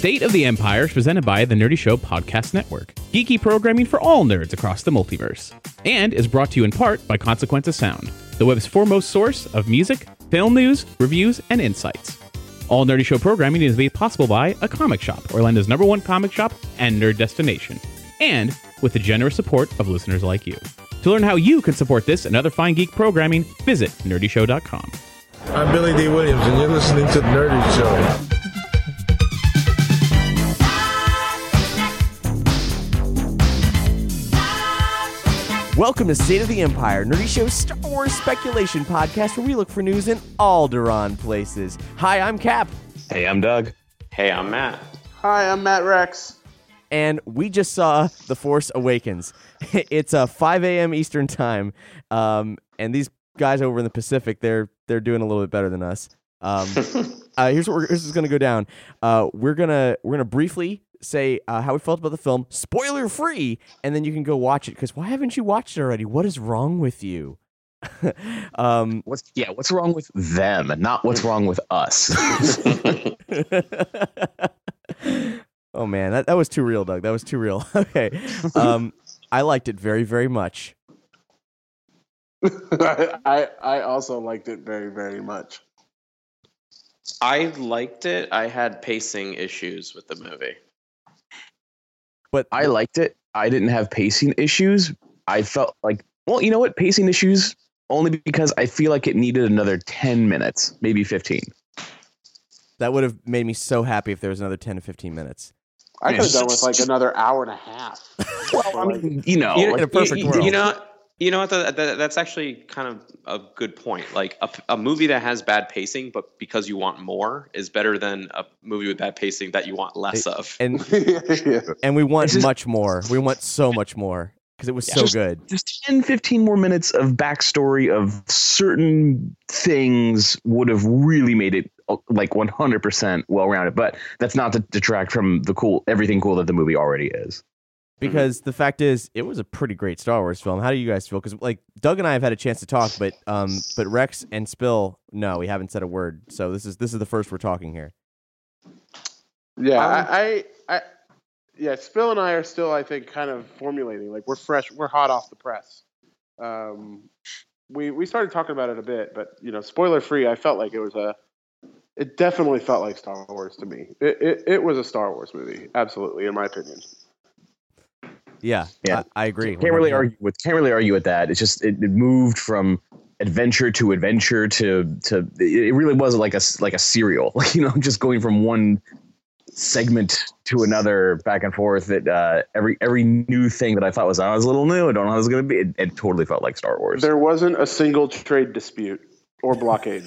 State of the Empire is presented by the Nerdy Show Podcast Network, geeky programming for all nerds across the multiverse, and is brought to you in part by Consequence of Sound, the web's foremost source of music, film news, reviews, and insights. All Nerdy Show programming is made possible by A Comic Shop, Orlando's #1 comic shop and nerd destination, and with the generous support of listeners like you. To learn how you can support this and other fine geek programming, visit nerdyshow.com. I'm Billy D. Williams, and you're listening to The Nerdy Show. Welcome to State of the Empire, Nerdy Show's Star Wars speculation podcast where we look for news in Alderaan places. Hi, I'm Cap. Hey, I'm Doug. Hey, I'm Matt. Hi, I'm Matt Rex. And we just saw The Force Awakens. It's 5 a.m. Eastern time, and these guys over in the Pacific, they're doing a little bit better than us. Here's what this is going to go down. We're gonna briefly say how we felt about the film, spoiler free, and then you can go watch it. Because why haven't you watched it already? What is wrong with you? What's wrong with them, not what's wrong with us? Oh man, that was too real, Doug. That was too real. Okay, I liked it very, very much. I also liked it very, very much. I liked it. I had pacing issues with the movie. But I liked it. I didn't have pacing issues. I felt like, well, you know what? Pacing issues only because I feel like it needed another 10 minutes, maybe 15. That would have made me so happy if there was another 10 to 15 minutes. I could have done with like another hour and a half. Well, I mean, in a perfect world. You know what? That's actually kind of a good point. Like a movie that has bad pacing, but because you want more, is better than a movie with bad pacing that you want less of. And we want much more. We want so much more because it was so good. Just 10, 15 more minutes of backstory of certain things would have really made it like 100% well-rounded. But that's not to detract from everything cool that the movie already is. Because the fact is, it was a pretty great Star Wars film. How do you guys feel? Because like Doug and I have had a chance to talk, but Rex and Spill, no, we haven't said a word. So this is the first we're talking here. Yeah, Spill and I are still, I think, kind of formulating. Like we're fresh, we're hot off the press. We started talking about it a bit, but spoiler free. I felt like it definitely felt like Star Wars to me. It was a Star Wars movie, absolutely, in my opinion. Yeah. I agree. Can't really argue with that. It's just it moved from adventure to adventure to it really was like a serial, just going from one segment to another back and forth. That every new thing that I thought was a little new, I don't know how it was going to be. It totally felt like Star Wars. There wasn't a single trade dispute or blockade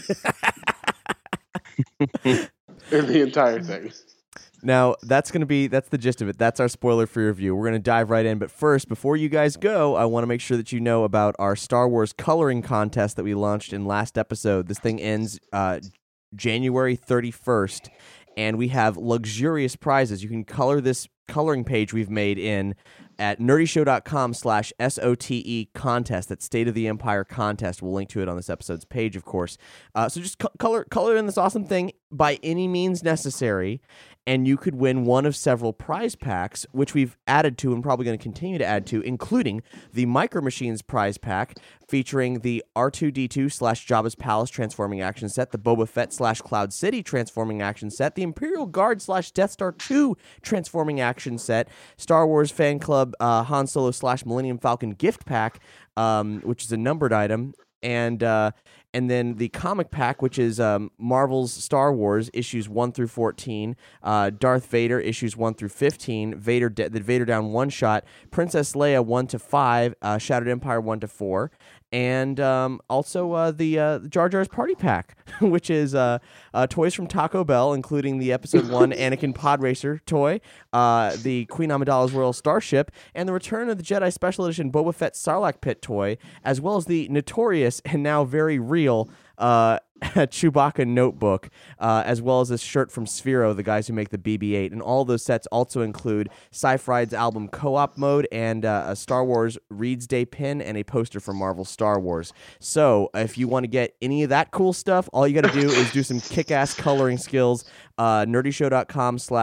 in the entire thing. Now, that's the gist of it. That's our spoiler-free review. We're going to dive right in. But first, before you guys go, I want to make sure that you know about our Star Wars coloring contest that we launched in last episode. This thing ends January 31st, and we have luxurious prizes. You can color this coloring page we've made in at nerdyshow.com/SOTE contest. That's State of the Empire contest. We'll link to it on this episode's page, of course. So just color in this awesome thing by any means necessary, and you could win one of several prize packs, which we've added to and probably going to continue to add to, including the Micro Machines prize pack featuring the R2-D2/Jabba's Palace transforming action set, the Boba Fett/Cloud City transforming action set, the Imperial Guard/Death Star 2 transforming action set, Star Wars Fan Club Han Solo/Millennium Falcon gift pack, which is a numbered item, and then the comic pack, which is Marvel's Star Wars issues 1 through 14, Darth Vader issues 1 through 15, the Vader Down one shot, Princess Leia 1 to 5, Shattered Empire 1 to 4, and also the Jar Jar's Party Pack, which is toys from Taco Bell, including the Episode 1 Anakin Pod Racer toy, the Queen Amidala's Royal Starship, and the Return of the Jedi Special Edition Boba Fett Sarlacc Pit toy, as well as the notorious and now very real Chewbacca notebook, as well as this shirt from Sphero, the guys who make the BB-8. And all those sets also include Sci-Fried's album Co-op mode and a Star Wars Reed's Day pin and a poster from Marvel Star Wars. So if you want to get any of that cool stuff, all you got to do is do some kick-ass coloring skills. Nerdyshow.com/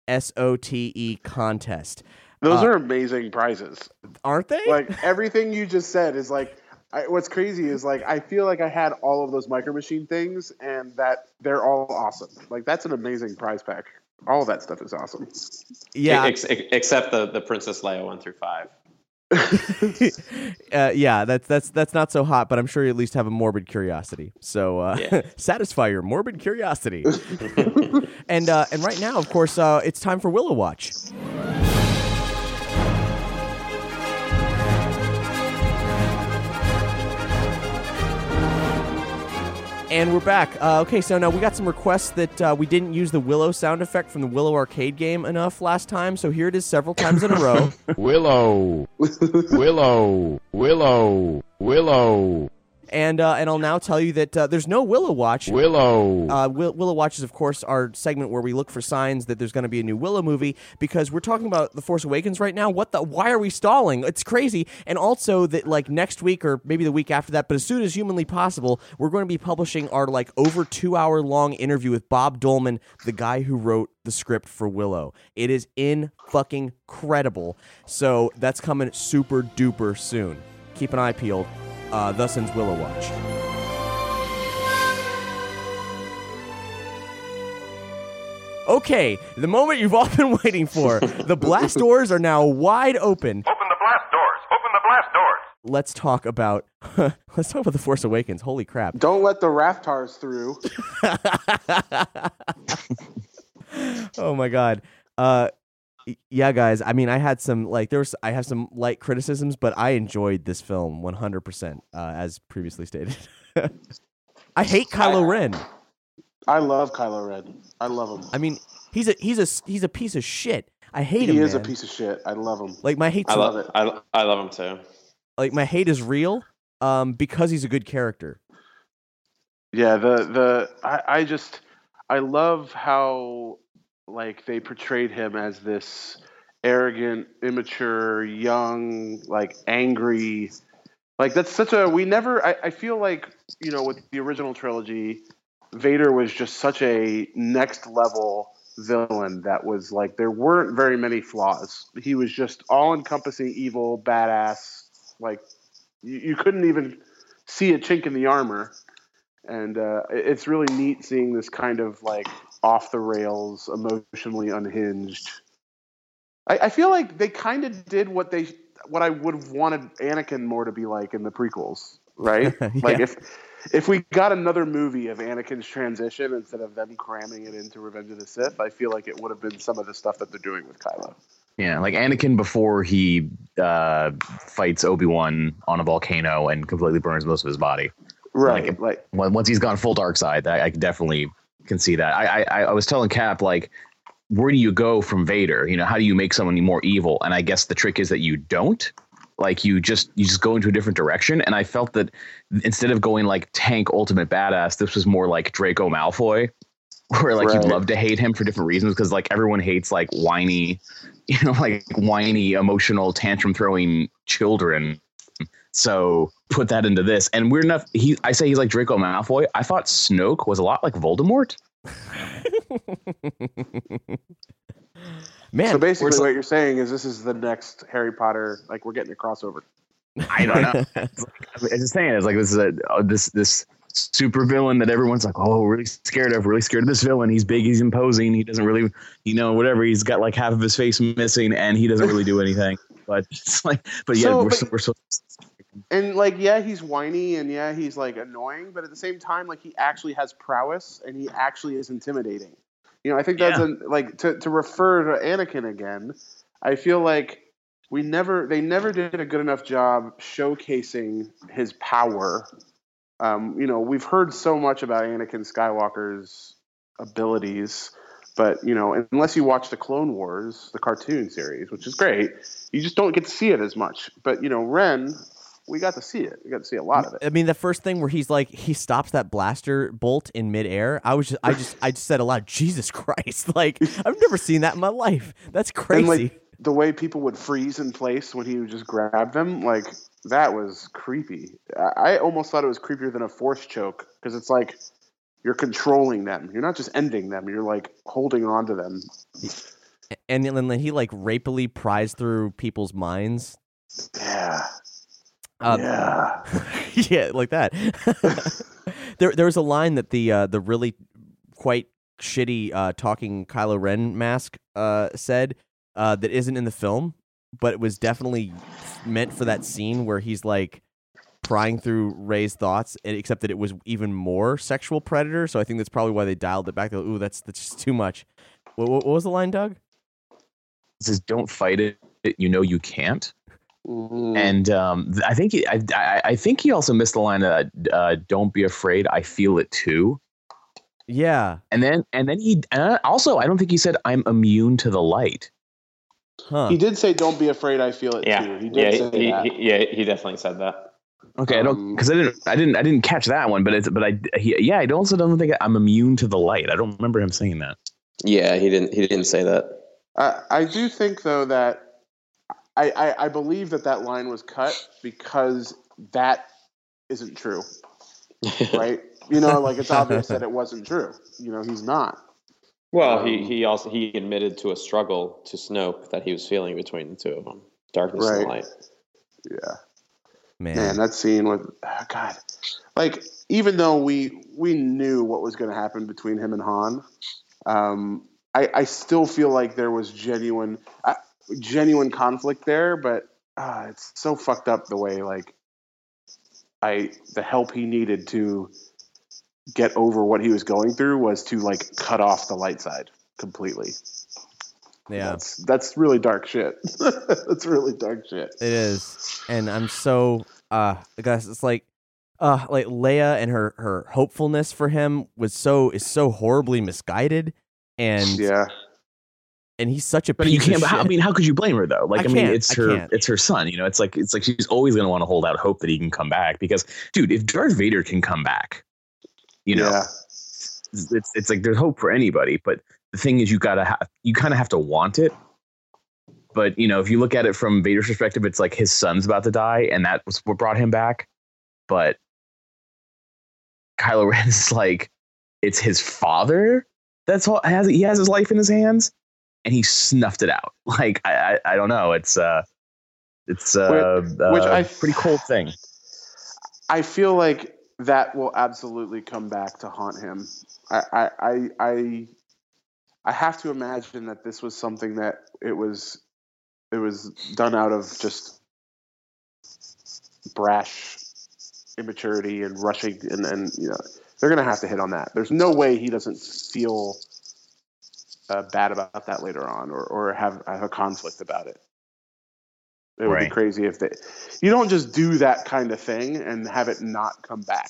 SOTE contest. Those are amazing prizes, aren't they? Like everything you just said is like. What's crazy is like I feel like I had all of those Micro Machine things, and that they're all awesome. Like that's an amazing prize pack. All of that stuff is awesome. Yeah, except the Princess Leia 1 through 5. Yeah, that's not so hot, but I'm sure you at least have a morbid curiosity. So satisfy your morbid curiosity. And right now, of course, it's time for Willow Watch. And we're back. Okay, so now we got some requests that we didn't use the Willow sound effect from the Willow arcade game enough last time, so here it is several times in a row. Willow. Willow. Willow. Willow. And I'll now tell you that there's no Willow Watch. Willow. Willow Watch is, of course, our segment where we look for signs that there's going to be a new Willow movie, because we're talking about The Force Awakens right now. Why are we stalling? It's crazy. And also that, like, next week or maybe the week after that, but as soon as humanly possible, we're going to be publishing our, like, over 2-hour long interview with Bob Dolman, the guy who wrote the script for Willow. It is incredible. So that's coming super duper soon. Keep an eye peeled. Thus ends Willow Watch. Okay, the moment you've all been waiting for. The blast doors are now wide open. Open the blast doors! Open the blast doors! Let's talk about The Force Awakens. Holy crap. Don't let the Raftars through. Oh my god. Yeah, guys. I mean, I have some light criticisms, but I enjoyed this film 100%, as previously stated. I hate Kylo Ren. I love Kylo Ren. I love him. I mean, he's a piece of shit. I hate him. He is man. a piece of shit. I love him. Like my hate. I love him too. Like my hate is real, because he's a good character. Yeah. I love how, like, they portrayed him as this arrogant, immature, young, like, angry. Like, that's such a... I feel like, with the original trilogy, Vader was just such a next-level villain that was, like, there weren't very many flaws. He was just all-encompassing evil, badass. Like, you couldn't even see a chink in the armor. And it's really neat seeing this kind of, like, off the rails, emotionally unhinged. I feel like they kind of did what I would have wanted Anakin more to be like in the prequels, right? Yeah. Like if we got another movie of Anakin's transition instead of them cramming it into Revenge of the Sith, I feel like it would have been some of the stuff that they're doing with Kylo. Yeah, like Anakin before he fights Obi-Wan on a volcano and completely burns most of his body. Right. Like once he's gone full dark side, I definitely can see that. I was telling Cap, like, where do you go from Vader? How do you make someone more evil? And I guess the trick is that you don't. Like, you just go into a different direction. And I felt that instead of going like tank ultimate badass, this was more like Draco Malfoy, where like you'd love to hate him for different reasons, because like everyone hates like whiny, whiny, emotional, tantrum throwing children. So put that into this, and weird enough, I say he's like Draco Malfoy. I thought Snoke was a lot like Voldemort. Man, so basically, what you're saying is this is the next Harry Potter. Like, we're getting a crossover. I don't know. I'm just saying, it's like this is this super villain that everyone's like, oh, really scared of this villain. He's big, he's imposing, he doesn't really, whatever. He's got like half of his face missing, and he doesn't really do anything. But it's like, we're so. And like, yeah, he's whiny, and yeah, he's like annoying, but at the same time, like, he actually has prowess, and he actually is intimidating. I think that's to refer to Anakin again. I feel like they never did a good enough job showcasing his power. We've heard so much about Anakin Skywalker's abilities, but unless you watch the Clone Wars, the cartoon series, which is great, you just don't get to see it as much. But Ren, we got to see it. We got to see a lot of it. I mean, the first thing where he's like, he stops that blaster bolt in midair. I just said aloud, Jesus Christ! Like, I've never seen that in my life. That's crazy. And, like, the way people would freeze in place when he would just grab them, like, that was creepy. I almost thought it was creepier than a force choke, because it's like you're controlling them. You're not just ending them. You're like holding on to them. and then he like rapily pries through people's minds. Yeah. Yeah, like that. There was a line that the really quite shitty talking Kylo Ren mask said that isn't in the film, but it was definitely meant for that scene where he's like prying through Rey's thoughts, except that it was even more sexual predator. So I think that's probably why they dialed it back. They're like, ooh, that's just too much. What was the line, Doug? It says, "Don't fight it. You know you can't." Mm. And I think he also missed the line, "Don't be afraid. I feel it too." Yeah. And then he also, I don't think he said, "I'm immune to the light." Huh. He did say, "Don't be afraid. I feel it too." He did say that. He definitely said that. Okay, I don't, because I didn't catch that one, but I also don't think I'm immune to the light. I don't remember him saying that. Yeah, he didn't say that. I do think though that I believe that line was cut because that isn't true, right? Like it's obvious that it wasn't true. He's not. Well, he admitted to a struggle to Snoke that he was feeling between the two of them, darkness and light. Yeah. Man, that scene with God, like even though we knew what was going to happen between him and Han, I still feel like there was genuine conflict there, but it's so fucked up the way like the help he needed to get over what he was going through was to like cut off the light side completely. Yeah, that's really dark shit. That's really dark shit. It is, and I'm so guys, it's like Leia and her hopefulness for him is so horribly misguided, and he's such a. But piece you can't. Of shit. I mean, how could you blame her though? Like, it's her son. It's like she's always going to want to hold out hope that he can come back because, dude, if Darth Vader can come back, it's like there's hope for anybody. But the thing is, you kind of have to want it. But if you look at it from Vader's perspective, it's like his son's about to die, and that was what brought him back. But Kylo Ren is like, it's his father. That's all. He has his life in his hands, and he snuffed it out. Like I don't know. It's pretty cold thing. I feel like that will absolutely come back to haunt him. I have to imagine that this was something that it was done out of just brash immaturity and rushing, and they're gonna have to hit on that. There's no way he doesn't feel bad about that later on, or have a conflict about it. It would be crazy if you don't just do that kind of thing and have it not come back.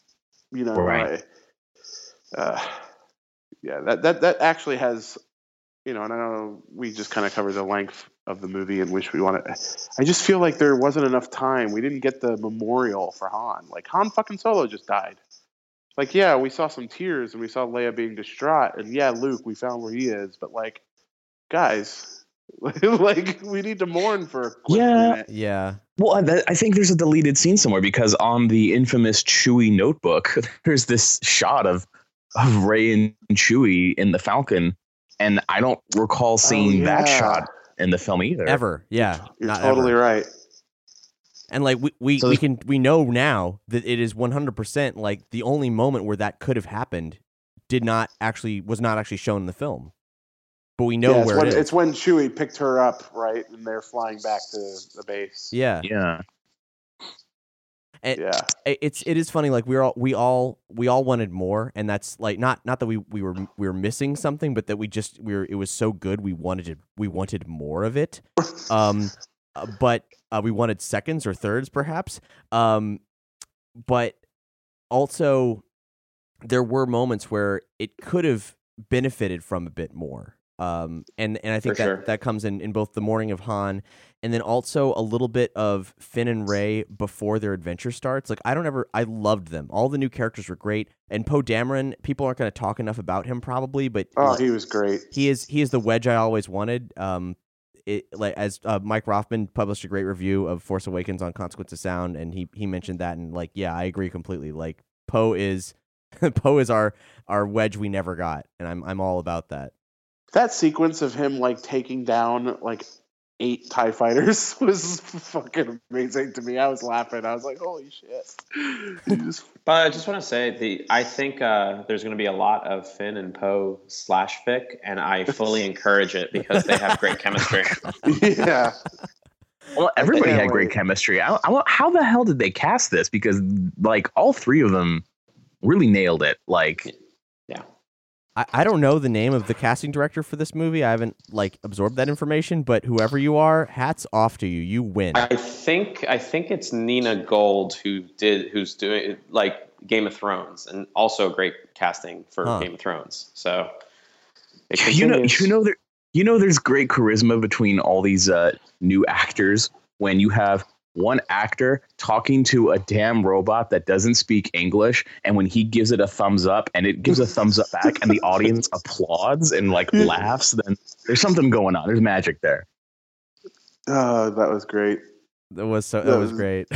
That actually has, and I know we just kind of covered the length of the movie in which we want to. I just feel like there wasn't enough time. We didn't get the memorial for Han. Like Han fucking Solo just died. Like, yeah, we saw some tears and we saw Leia being distraught, and yeah, Luke, we found where he is, but like, guys, like we need to mourn for a quick minute. Yeah. Well, I think there's a deleted scene somewhere because on the infamous Chewie notebook, there's this shot of Rey and Chewie in the Falcon, and I don't recall seeing that shot in the film either. Ever. Yeah. You're totally right. And like we know now that it is 100% like the only moment where that could have happened was not actually shown in the film. But we know where it is. It's when Chewie picked her up, right? And they're flying back to the base. Yeah. Yeah. And it is funny. Like we all wanted more, and that's like not that we were missing something, but that it was so good we wanted more of it. But we wanted seconds or thirds, perhaps. But also there were moments where it could have benefited from a bit more. And I think that comes in both the morning of Han, and then also a little bit of Finn and Rey before their adventure starts. Like I loved them. All the new characters were great, and Poe Dameron, people aren't going to talk enough about him probably, but he was great. He is the wedge I always wanted. As Mike Rothman published a great review of Force Awakens on Consequence of Sound, and he mentioned that, and like, yeah, I agree completely. Like Poe is our wedge we never got, and I'm all about that. That sequence of him like taking down like 8 TIE fighters was fucking amazing to me. I was laughing. I was like, holy shit. But I just want to say, I think there's going to be a lot of Finn and Poe /fic, and I fully encourage it because they have great chemistry. Yeah. Well, everybody had great chemistry. How the hell did they cast this? Because like all 3 of them really nailed it. Like, yeah. I don't know the name of the casting director for this movie. I haven't like absorbed that information, but whoever you are, hats off to you. You win. I think it's Nina Gold who's doing like Game of Thrones, and also great casting for Game of Thrones. So there's great charisma between all these new actors when you have one actor talking to a damn robot that doesn't speak English, and when he gives it a thumbs up and it gives a thumbs up back and the audience applauds and like laughs, then there's something going on. There's magic there. Oh, that was great. That was great.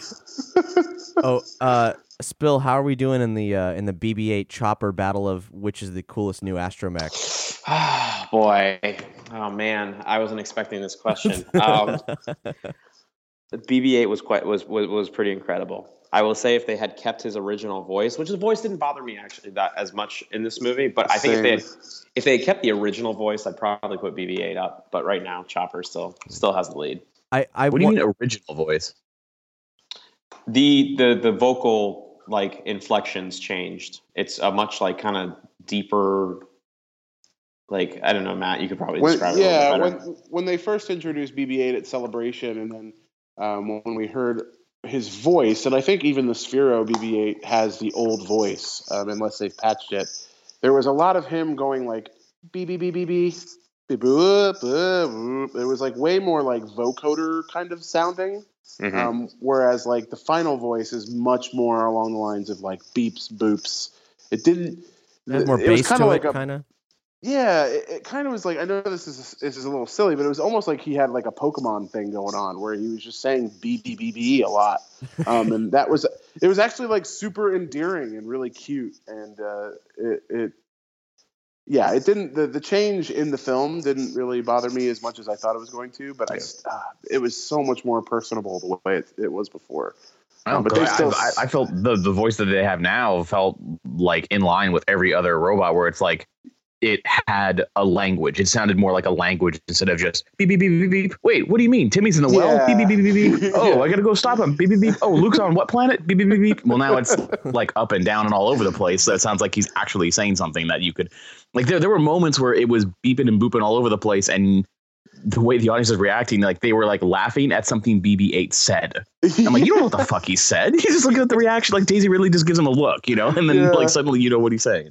Spill, how are we doing in the BB-8 chopper battle of which is the coolest new astromech? Oh boy. Oh man, I wasn't expecting this question. The BB-8 was pretty incredible. I will say if they had kept his original voice, which the voice didn't bother me actually that as much in this movie, but I think if they had kept the original voice, I'd probably put BB-8 up. But right now, Chopper still has the lead. What do you mean original voice? The vocal like inflections changed. It's a much like kind of deeper. Like I don't know, Matt. You could probably describe it. Yeah, a little bit better. when they first introduced BB-8 at Celebration, and then when we heard his voice, and I think even the Sphero BB-8 has the old voice, unless they've patched it. There was a lot of him going like beep beep beep beep beep, beep boop, boop. It was like way more like vocoder kind of sounding, whereas like the final voice is much more along the lines of like beeps boops. It didn't. It has more bass to it, kind of. Yeah, it kind of was like, I know this is a little silly, but it was almost like he had like a Pokemon thing going on where he was just saying BBBB a lot. And it was actually like super endearing and really cute. And it didn't, the change in the film didn't really bother me as much as I thought it was going to, but it was so much more personable the way it was before. I felt the voice that they have now felt like in line with every other robot where it's like, it had a language. It sounded more like a language instead of just beep, beep, beep, beep, beep. Wait, what do you mean? Timmy's in the well? Beep, beep, beep, beep, beep. Oh, I got to go stop him. Beep, beep, beep. Oh, Luke's on what planet? Beep, beep, beep, beep. Well, now it's like up and down and all over the place. So it sounds like he's actually saying something that you could, like there were moments where it was beeping and booping all over the place. And the way the audience was reacting, like they were like laughing at something BB-8 said. I'm like, you don't know what the fuck he said. He's just looking at the reaction. Like Daisy Ridley just gives him a look, and then like suddenly you know what he's saying.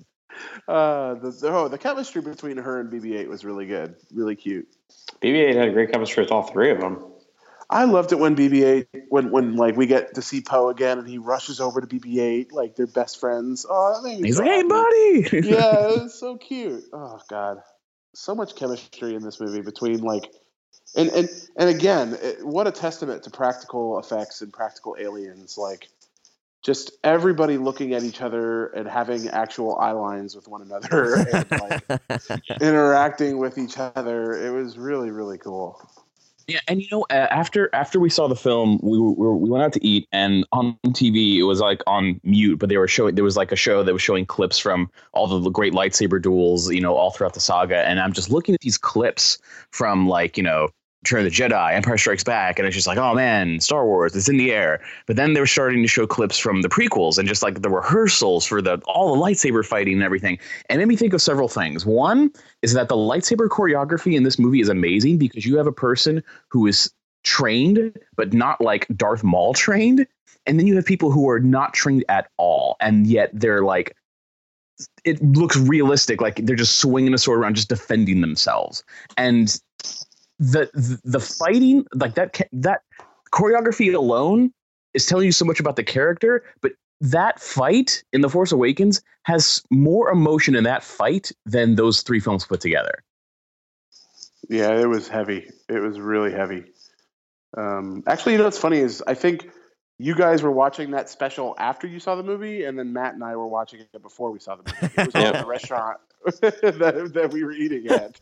The chemistry between her and BB-8 was really good, really cute. BB-8 had great chemistry with all 3 of them. I loved it when BB-8, when like we get to see Poe again and he rushes over to BB-8 like they're best friends. Oh, that made me he's so like, happy. Hey, buddy! Yeah, it was so cute. Oh God, so much chemistry in this movie between like, and again, what a testament to practical effects and practical aliens. Like, just everybody looking at each other and having actual eye lines with one another and like interacting with each other. It was really, really cool. Yeah, and after we saw the film, we went out to eat, and on TV it was like on mute, but there was like a show that was showing clips from all the great lightsaber duels, all throughout the saga, and I'm just looking at these clips from like Return of the Jedi, Empire Strikes Back, and it's just like, oh man, Star Wars, it's in the air. But then they were starting to show clips from the prequels and just like the rehearsals for all the lightsaber fighting and everything. And it made me think of several things. One is that the lightsaber choreography in this movie is amazing because you have a person who is trained, but not like Darth Maul trained. And then you have people who are not trained at all. And yet they're like, it looks realistic. Like they're just swinging a sword around, just defending themselves. And the fighting, like that choreography alone is telling you so much about the character, but that fight in The Force Awakens has more emotion in that fight than those 3 films put together. Yeah, it was heavy. It was really heavy. Actually, what's funny is I think you guys were watching that special after you saw the movie, and then Matt and I were watching it before we saw the movie. It was in the restaurant that we were eating at.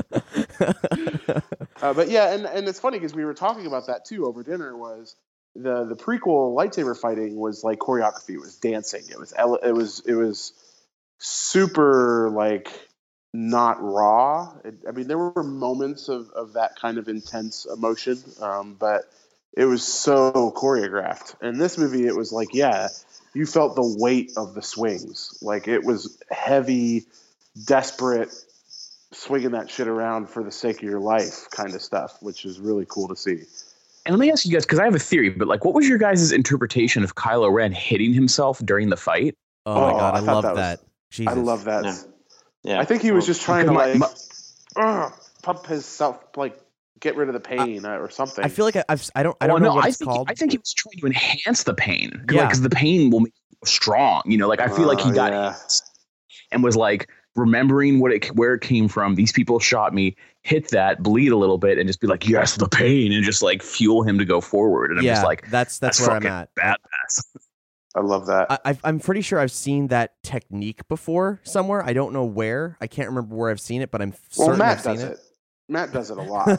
But yeah, and it's funny because we were talking about that too over dinner. Was the prequel lightsaber fighting was like choreography, it was dancing, it was super like not raw. I mean, there were moments of that kind of intense emotion, but it was so choreographed. In this movie, it was like, yeah, you felt the weight of the swings. Like, it was heavy, desperate, swinging that shit around for the sake of your life kind of stuff, which is really cool to see. And let me ask you guys, because I have a theory, but like, what was your guys' interpretation of Kylo Ren hitting himself during the fight? Oh my God, I love that. Jesus. I love that. Yeah. I think he was just trying to pump himself, like get rid of the pain or something. I feel like I don't know what it's called. I think he was trying to enhance the pain. Because the pain will make you strong. You know, like I feel like he got hit and was like remembering where it came from. These people shot me, hit that, bleed a little bit, and just be like, yes, the pain, and just like fuel him to go forward. And I'm just like, that's where I'm at. Badass. I love that. I'm pretty sure I've seen that technique before somewhere. I don't know where. I can't remember where I've seen it, but I'm certain I've seen it. Matt does it a lot.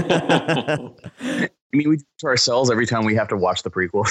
I mean, we do it to ourselves every time we have to watch the prequel.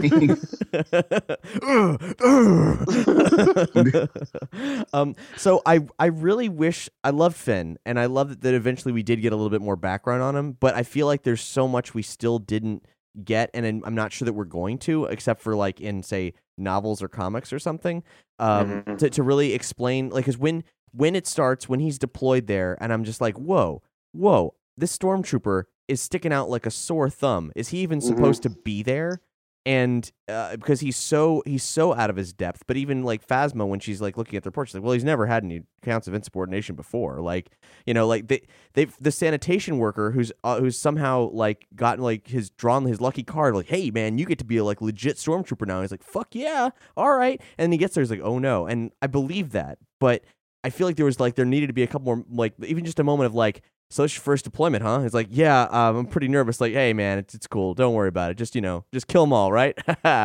So I really wish I loved Finn, and I love that eventually we did get a little bit more background on him. But I feel like there's so much we still didn't get, and I'm not sure that we're going to, except for like in say novels or comics or something, to really explain, like, because when it starts, when he's deployed there, and I'm just like, whoa, this stormtrooper is sticking out like a sore thumb. Is he even supposed to be there? And because he's so out of his depth. But even like Phasma, when she's like looking at the report, she's like, well, he's never had any counts of insubordination before. Like, you know, like the sanitation worker who's somehow like gotten like drawn his lucky card. Like, hey man, you get to be a like legit stormtrooper now. And he's like, fuck yeah, all right. And then he gets there, he's like, oh no. And I believe that, but I feel like there needed to be a couple more, like even just a moment of like, so it's your first deployment, huh? It's like, yeah, I'm pretty nervous. Like, hey, man, it's cool. Don't worry about it. Just kill them all, right?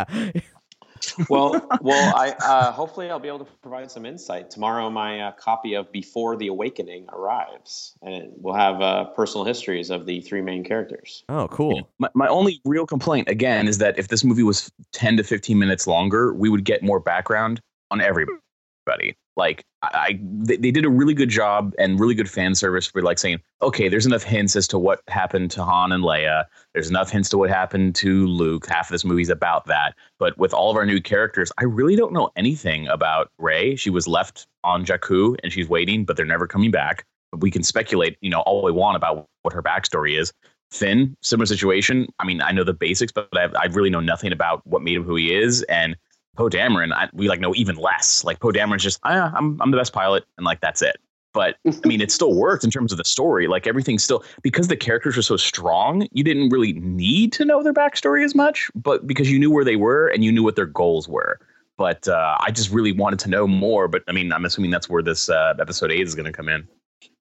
well, I hopefully I'll be able to provide some insight. Tomorrow, my copy of Before the Awakening arrives, and we'll have personal histories of the three main characters. Oh, cool. My only real complaint, again, is that if this movie was 10 to 15 minutes longer, we would get more background on everybody. Like they did a really good job and really good fan service for like saying, okay, there's enough hints as to what happened to Han and Leia. There's enough hints to what happened to Luke. Half of this movie's about that. But with all of our new characters, I really don't know anything about Rey. She was left on Jakku and she's waiting, but they're never coming back. But we can speculate, all we want about what her backstory is. Finn, similar situation. I mean, I know the basics, but I really know nothing about what made him who he is. And Poe Dameron, we like know even less. Like Poe Dameron's just, I'm the best pilot, and like that's it. But I mean, it still worked in terms of the story. Like everything still, because the characters were so strong, you didn't really need to know their backstory as much, but because you knew where they were and you knew what their goals were. But I just really wanted to know more. But I mean, I'm assuming that's where this episode 8 is going to come in.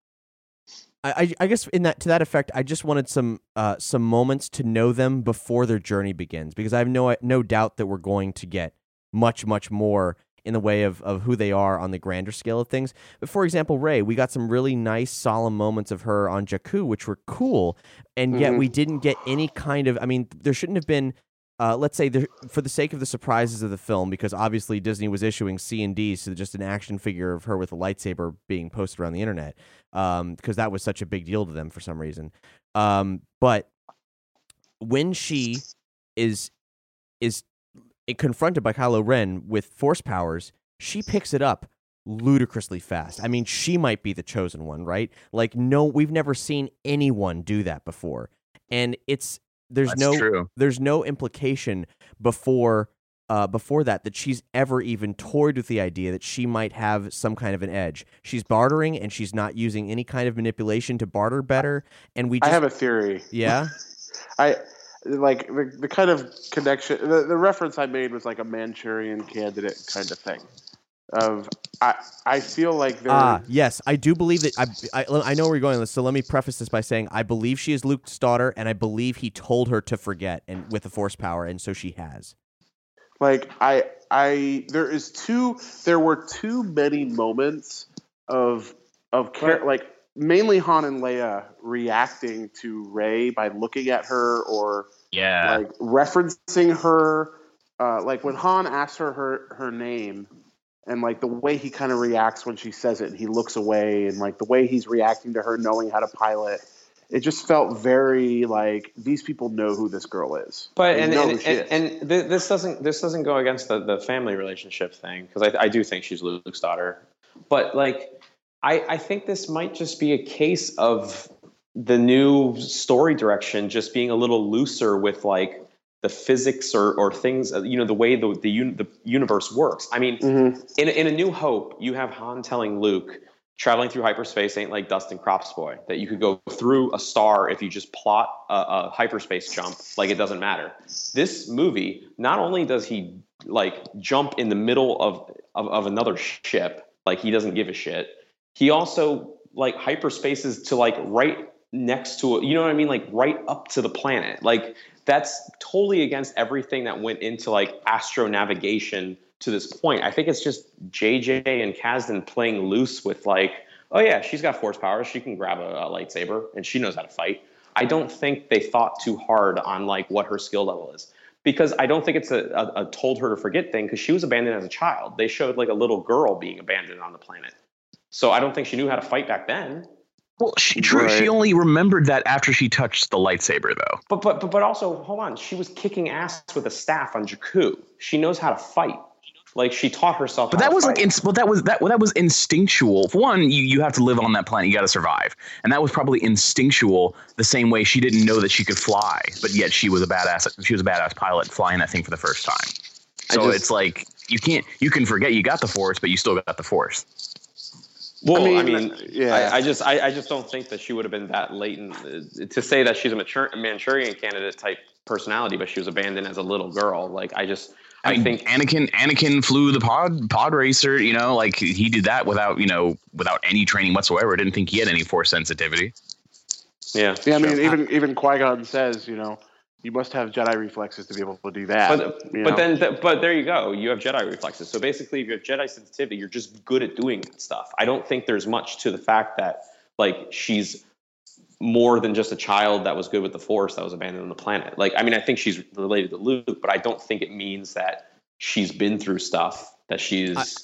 I guess to that effect, I just wanted some moments to know them before their journey begins, because I have no doubt that we're going to get much more in the way of who they are on the grander scale of things. But for example, Rey, we got some really nice solemn moments of her on Jakku, which were cool, and yet we didn't get any kind of, I mean, there shouldn't have been, let's say, for the sake of the surprises of the film, because obviously Disney was issuing C&Ds to just an action figure of her with a lightsaber being posted around the internet, because that was such a big deal to them for some reason. But when she is confronted by Kylo Ren with force powers, she picks it up ludicrously fast. I mean, she might be the chosen one, right? Like, no, we've never seen anyone do that before, and there's no implication before that she's ever even toyed with the idea that she might have some kind of an edge. She's bartering, and she's not using any kind of manipulation to barter better. And I have a theory. Yeah. Like the kind of connection, the reference I made was like a Manchurian Candidate kind of thing. I feel like yes, I do believe that. I know where you're going with this, so let me preface this by saying I believe she is Luke's daughter, and I believe he told her to forget and with the Force power, and so she has. Like there were too many moments like mainly Han and Leia reacting to Rey by looking at her or like referencing her. Like when Han asks her name, and like the way he kind of reacts when she says it, and he looks away, and like the way he's reacting to her knowing how to pilot, it just felt very like these people know who this girl is. But this doesn't go against the family relationship thing, because I do think she's Luke's daughter. But like I think this might just be a case of the new story direction just being a little looser with like the physics or things, the way the universe works. I mean, in A New Hope, you have Han telling Luke, traveling through hyperspace ain't like dust and crops, boy. That you could go through a star if you just plot a hyperspace jump, like it doesn't matter. This movie, not only does he like jump in the middle of another ship, like he doesn't give a shit. He also like hyperspaces to like right next to it. You know what I mean? Like right up to the planet. Like that's totally against everything that went into like astronavigation to this point. I think it's just JJ and Kasdan playing loose with like, oh yeah, she's got force powers. She can grab a lightsaber and she knows how to fight. I don't think they thought too hard on like what her skill level is, because I don't think it's a told her to forget thing, because she was abandoned as a child. They showed like a little girl being abandoned on the planet. So I don't think she knew how to fight back then. Well, she only remembered that after she touched the lightsaber, though. But also, hold on, she was kicking ass with a staff on Jakku. She knows how to fight. Like she taught herself. But that was that was instinctual. For one, you have to live on that planet. You got to survive, and that was probably instinctual. The same way she didn't know that she could fly, but yet she was a badass. She was a badass pilot flying that thing for the first time. So it's like you can forget you got the Force, but you still got the Force. Well, I just don't think that she would have been that latent to say that she's a Manchurian candidate type personality, but she was abandoned as a little girl. Like I think Anakin flew the pod racer, like he did that without any training whatsoever. I didn't think he had any Force sensitivity. Yeah. I mean, even Qui-Gon says, you must have Jedi reflexes to be able to do that. But there you go. You have Jedi reflexes. So basically, if you have Jedi sensitivity, you're just good at doing that stuff. I don't think there's much to the fact that like she's more than just a child that was good with the Force that was abandoned on the planet. Like, I mean, I think she's related to Luke, but I don't think it means that she's been through stuff that she's.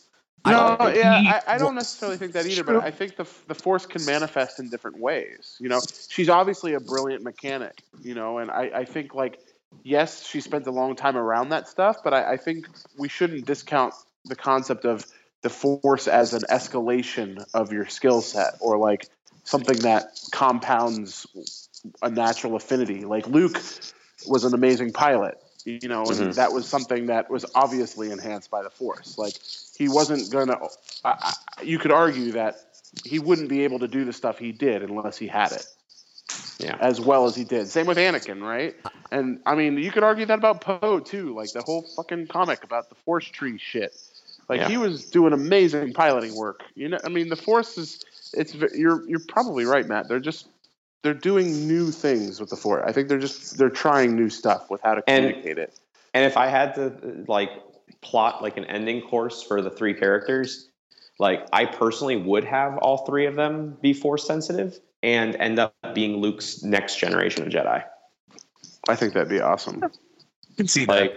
I don't necessarily think that either, but I think the Force can manifest in different ways. She's obviously a brilliant mechanic, and I think like, yes, she spent a long time around that stuff, but I think we shouldn't discount the concept of the Force as an escalation of your skill set, or like something that compounds a natural affinity. Like Luke was an amazing pilot, and that was something that was obviously enhanced by the Force. Like he wasn't gonna. You could argue that he wouldn't be able to do the stuff he did unless he had it, as well as he did. Same with Anakin, right? And I mean, you could argue that about Poe too. Like the whole fucking comic about the Force tree shit. Like he was doing amazing piloting work. I mean, the Force is. You're probably right, Matt. They're doing new things with the Force. I think they're trying new stuff with how to communicate it. And if I had to like plot like an ending course for the three characters, like I personally would have all three of them be Force sensitive and end up being Luke's next generation of Jedi. I think that'd be awesome. I can see that.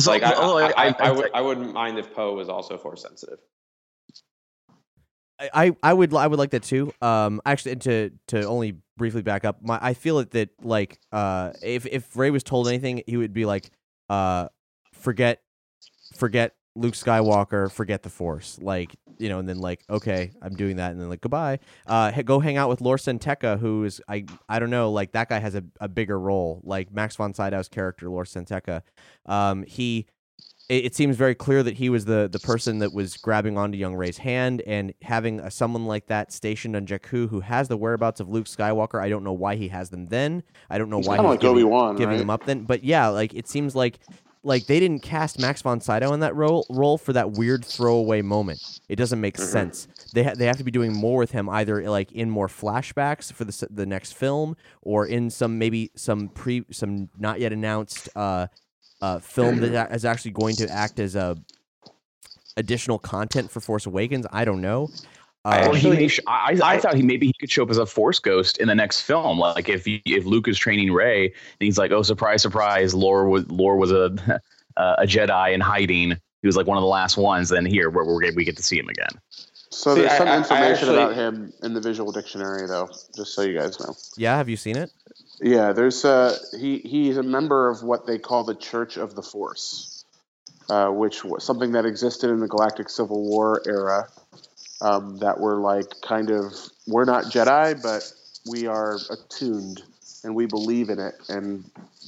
I wouldn't mind if Poe was also Force sensitive. I would like that too. Actually, to only briefly back up, I feel that like if Rey was told anything, he would be like, forget Luke Skywalker, forget the Force, like and then like okay, I'm doing that, and then like goodbye. Go hang out with Lor San Tekka, who is I don't know, like that guy has a bigger role, like Max von Sydow's character Lor San Tekka. It seems very clear that he was the person that was grabbing onto young Rey's hand, and having someone like that stationed on Jakku who has the whereabouts of Luke Skywalker. I don't know why he has them then. I don't know why he's giving them up then. But yeah, like it seems like they didn't cast Max von Sydow in that role for that weird throwaway moment. It doesn't make sense. They have to be doing more with him, either like in more flashbacks for the next film, or in some not yet announced film that is actually going to act as additional content for Force Awakens. I don't know. I thought maybe he could show up as a Force ghost in the next film. Like if Luke is training Rey and he's like, oh, surprise, surprise, Lore was a Jedi in hiding. He was like one of the last ones. Then here we get to see him again. So there's some information about him in the visual dictionary, though, just so you guys know. Yeah, have you seen it? Yeah, there's he's a member of what they call the Church of the Force, which was something that existed in the Galactic Civil War era. That were like we're not Jedi, but we are attuned and we believe in it, and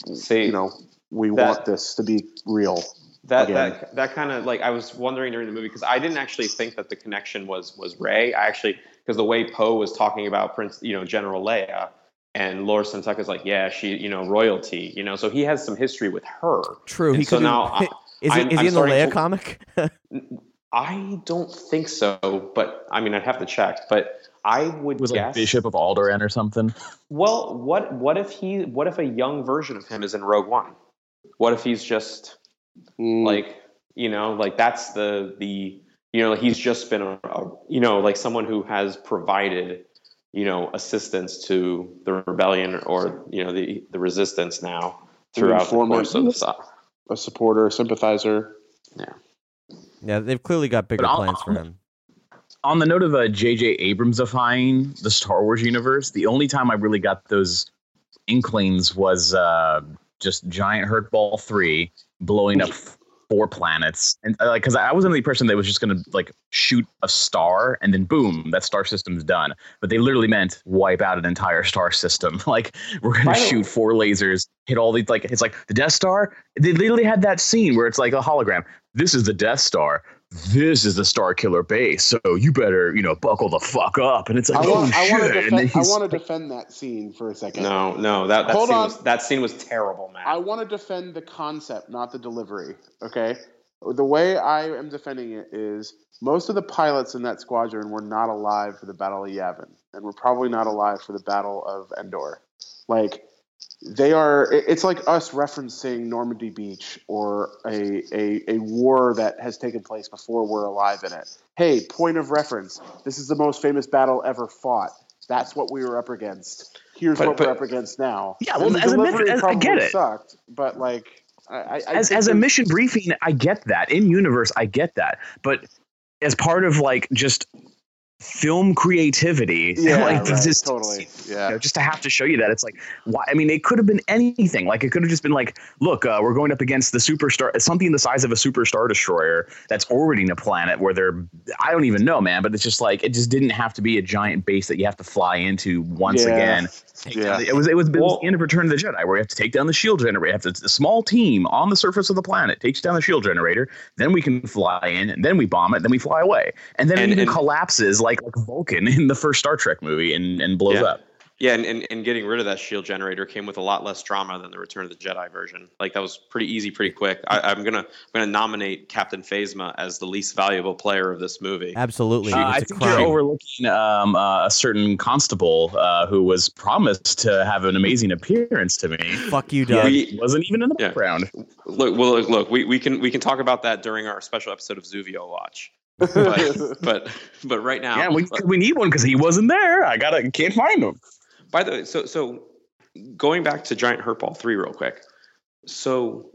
we want this to be real. That kind of like I was wondering during the movie because I didn't actually think that the connection was Rey. Because the way Poe was talking about General Leia, and Lor San Tekka is like, yeah, she royalty, so he has some history with her. True. And Is he in the Leia comic? I don't think so, but I mean, I'd have to check. But I would guess like Bishop of Alderaan or something. Well, what if a young version of him is in Rogue One? What if he's just like that's he's just been like someone who has provided assistance to the rebellion or the resistance now throughout the course of the stuff. A supporter, a sympathizer. Yeah, they've clearly got bigger plans for him. On the note of J.J. Abramsifying the Star Wars universe, the only time I really got those inklings was just Giant Hurt Ball 3 blowing up 4 planets, and because I wasn't the person that was just going to like shoot a star and then boom, that star system's done. But they literally meant wipe out an entire star system. Like we're going to shoot 4 lasers, hit all these it's like the Death Star. They literally had that scene where it's like a hologram. This is the Death Star. This is the Star Killer base. So you better buckle the fuck up. And it's like I want to defend that scene for a second. No, that scene was terrible, man. I want to defend the concept, not the delivery. Okay, the way I am defending it is most of the pilots in that squadron were not alive for the Battle of Yavin, and were probably not alive for the Battle of Endor. Like they are. It's like us referencing Normandy Beach or a war that has taken place before we're alive in it. Hey, point of reference. This is the most famous battle ever fought. That's what we were up against. Here's what we're up against now. Yeah, well, I get it. Sucked, but like. As a mission briefing, I get that. In universe, I get that. But as part of like just film creativity, totally. Yeah, just to have to show you that it's like, why? I mean, it could have been anything. Like it could have just been like, look, we're going up against the superstar, something the size of a super star destroyer that's orbiting a planet where I don't even know, man. But it's just like it just didn't have to be a giant base that you have to fly into once again. It was the end of Return of the Jedi where you have to take down the shield generator. You have a small team on the surface of the planet takes down the shield generator. Then we can fly in, and then we bomb it. Then we fly away, and then it even collapses like Vulcan in the first Star Trek movie and blows up. Yeah, and getting rid of that shield generator came with a lot less drama than the Return of the Jedi version. Like that was pretty easy, pretty quick. I'm gonna nominate Captain Phasma as the least valuable player of this movie. Absolutely, I think you're overlooking a certain constable who was promised to have an amazing appearance to me. Fuck you, Doug. He wasn't even in the background. Look. We can talk about that during our special episode of Zuvio Watch. but right now, we need one because he wasn't there. Can't find him. By the way, so going back to Giant Hurt Ball 3 real quick. So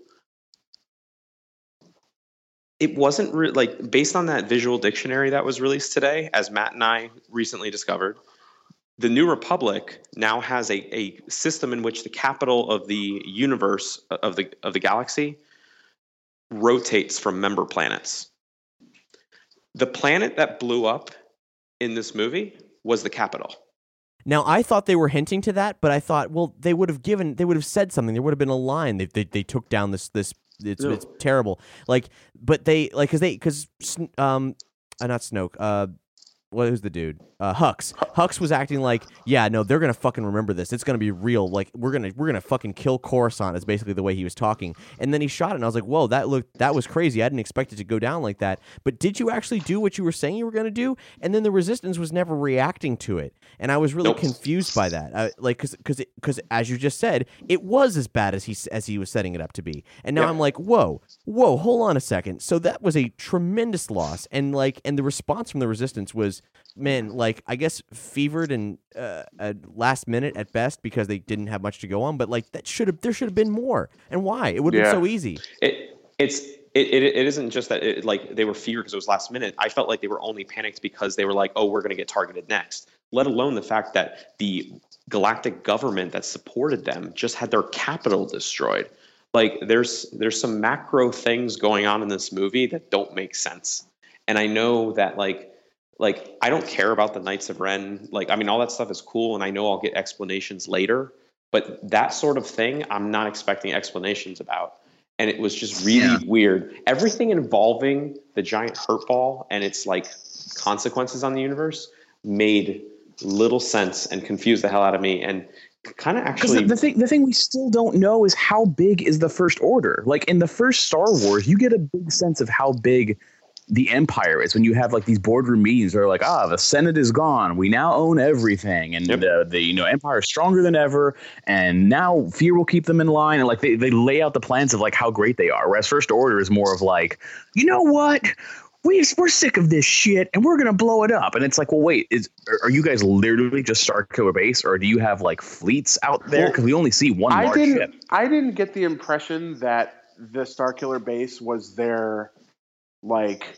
it wasn't like based on that visual dictionary that was released today, as Matt and I recently discovered, the New Republic now has a system in which the capital of the universe of the galaxy rotates from member planets. The planet that blew up in this movie was the capital. Now, I thought they were hinting to that, but I thought, well, they would have said something. There would have been a line. They took down this. It's terrible. Like, but not Snoke. Who's the dude? Hux. Hux was acting like, yeah, no, they're gonna fucking remember this. It's gonna be real. Like we're gonna fucking kill Coruscant. Is basically the way he was talking. And then he shot it, and I was like, whoa, that was crazy. I didn't expect it to go down like that. But did you actually do what you were saying you were gonna do? And then the Resistance was never reacting to it, and I was really confused by that. Because as you just said, it was as bad as he was setting it up to be. And now I'm like, whoa, hold on a second. So that was a tremendous loss, and the response from the Resistance was man, like I guess fevered and last minute at best because they didn't have much to go on. But like there should have been more. And why? It would have been so easy. It isn't just that like they were feared because it was last minute. I felt like they were only panicked because they were like, oh, we're going to get targeted next. Let alone the fact that the galactic government that supported them just had their capital destroyed. Like there's some macro things going on in this movie that don't make sense. And I know that like I don't care about the Knights of Ren. Like, I mean, all that stuff is cool, and I know I'll get explanations later. But that sort of thing, I'm not expecting explanations about. And it was just really weird. Everything involving the giant hurt ball and its like consequences on the universe made little sense and confused the hell out of me. And kind of actually, the thing we still don't know is how big is the First Order. Like in the first Star Wars, you get a big sense of how big the Empire is when you have like these boardroom meetings where like, the Senate is gone, we now own everything, and the Empire is stronger than ever, and now fear will keep them in line, and like they lay out the plans of like how great they are. Whereas First Order is more of like, you know what, we're sick of this shit and we're gonna blow it up. And it's like, well, wait, are you guys literally just Starkiller Base, or do you have like fleets out there? Because we only see one large ship. I didn't get the impression that the Starkiller Base was their like,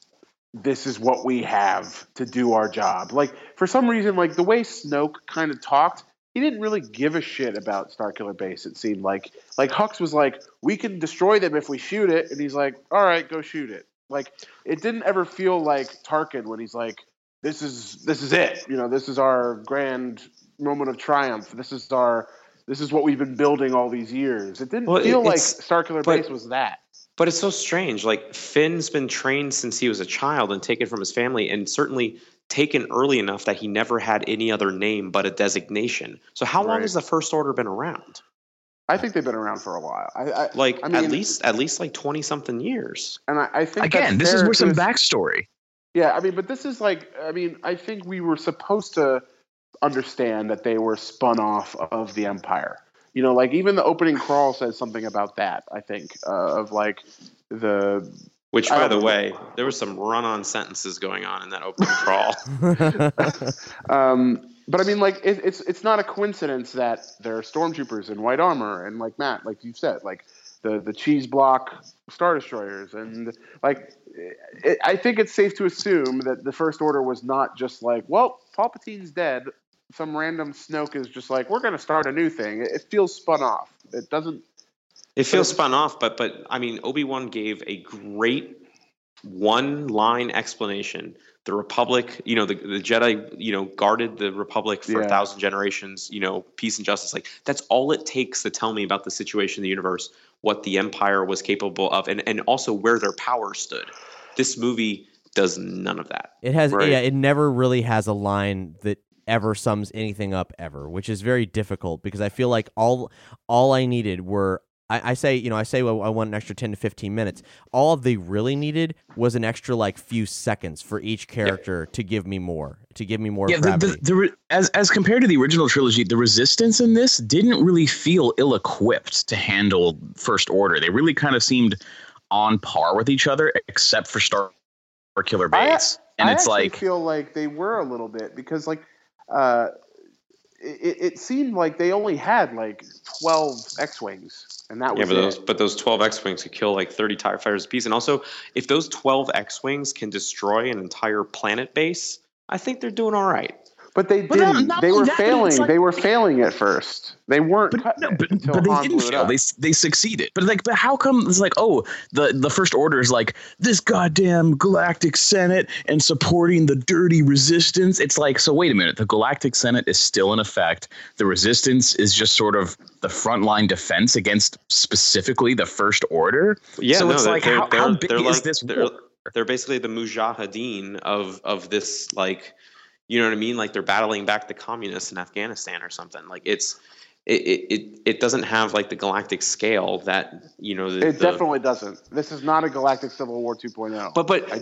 this is what we have to do our job. Like for some reason, like the way Snoke kind of talked, he didn't really give a shit about Starkiller Base. It seemed like Hux was like, we can destroy them if we shoot it, and he's like, all right, go shoot it. Like it didn't ever feel like Tarkin when he's like, this is it. You know, this is our grand moment of triumph. This is what we've been building all these years. It didn't feel like Starkiller Base was that. But it's so strange. Like Finn's been trained since he was a child and taken from his family, and certainly taken early enough that he never had any other name but a designation. So how long has the First Order been around? I think they've been around for a while. I mean, at least like 20 something years. And I think again, this is where some backstory. Yeah, I mean, but this is like, I mean, I think we were supposed to understand that they were spun off of the Empire. You know, like even the opening crawl says something about that, I think, of like the... Which, by the way, there was some run-on sentences going on in that opening crawl. But I mean, like, it's not a coincidence that there are stormtroopers in white armor, and like Matt, like you said, like the cheese block Star Destroyers, and like I think it's safe to assume that the First Order was not just like, well, Palpatine's dead. Some random Snoke is just like, we're going to start a new thing. It feels spun off. It doesn't. It feels spun off, but I mean, Obi-Wan gave a great one-line explanation. The Republic, you know, the Jedi, you know, guarded the Republic for 1,000 generations. You know, peace and justice. Like that's all it takes to tell me about the situation in the universe, what the Empire was capable of, and also where their power stood. This movie does none of that. It has, it never really has a line that ever sums anything up ever, which is very difficult because I feel like all I needed were I say well, I want an extra 10 to 15 minutes. All they really needed was an extra like few seconds for each character to give me more gravity. As compared to the original trilogy, the Resistance in this didn't really feel ill-equipped to handle First Order. They really kind of seemed on par with each other, except for Starkiller Base. I feel like they were a little bit because like it seemed like they only had like 12 X-Wings. And that was but those 12 X-Wings could kill like 30 TIE fighters apiece. And also, if those 12 X-Wings can destroy an entire planet base, I think they're doing all right. But they didn't. They were failing. Like, they were failing at first. They weren't. But they didn't fail. They succeeded. But how come it's like, oh, the First Order is like this goddamn Galactic Senate and supporting the dirty Resistance? It's like, so wait a minute. The Galactic Senate is still in effect. The Resistance is just sort of the frontline defense against specifically the First Order. Yeah, so it's like, how big is this? They're basically the Mujahideen of this, like. You know what I mean? Like they're battling back the communists in Afghanistan or something. Like it doesn't have like the galactic scale that, you know. It definitely doesn't. This is not a Galactic Civil War 2.0.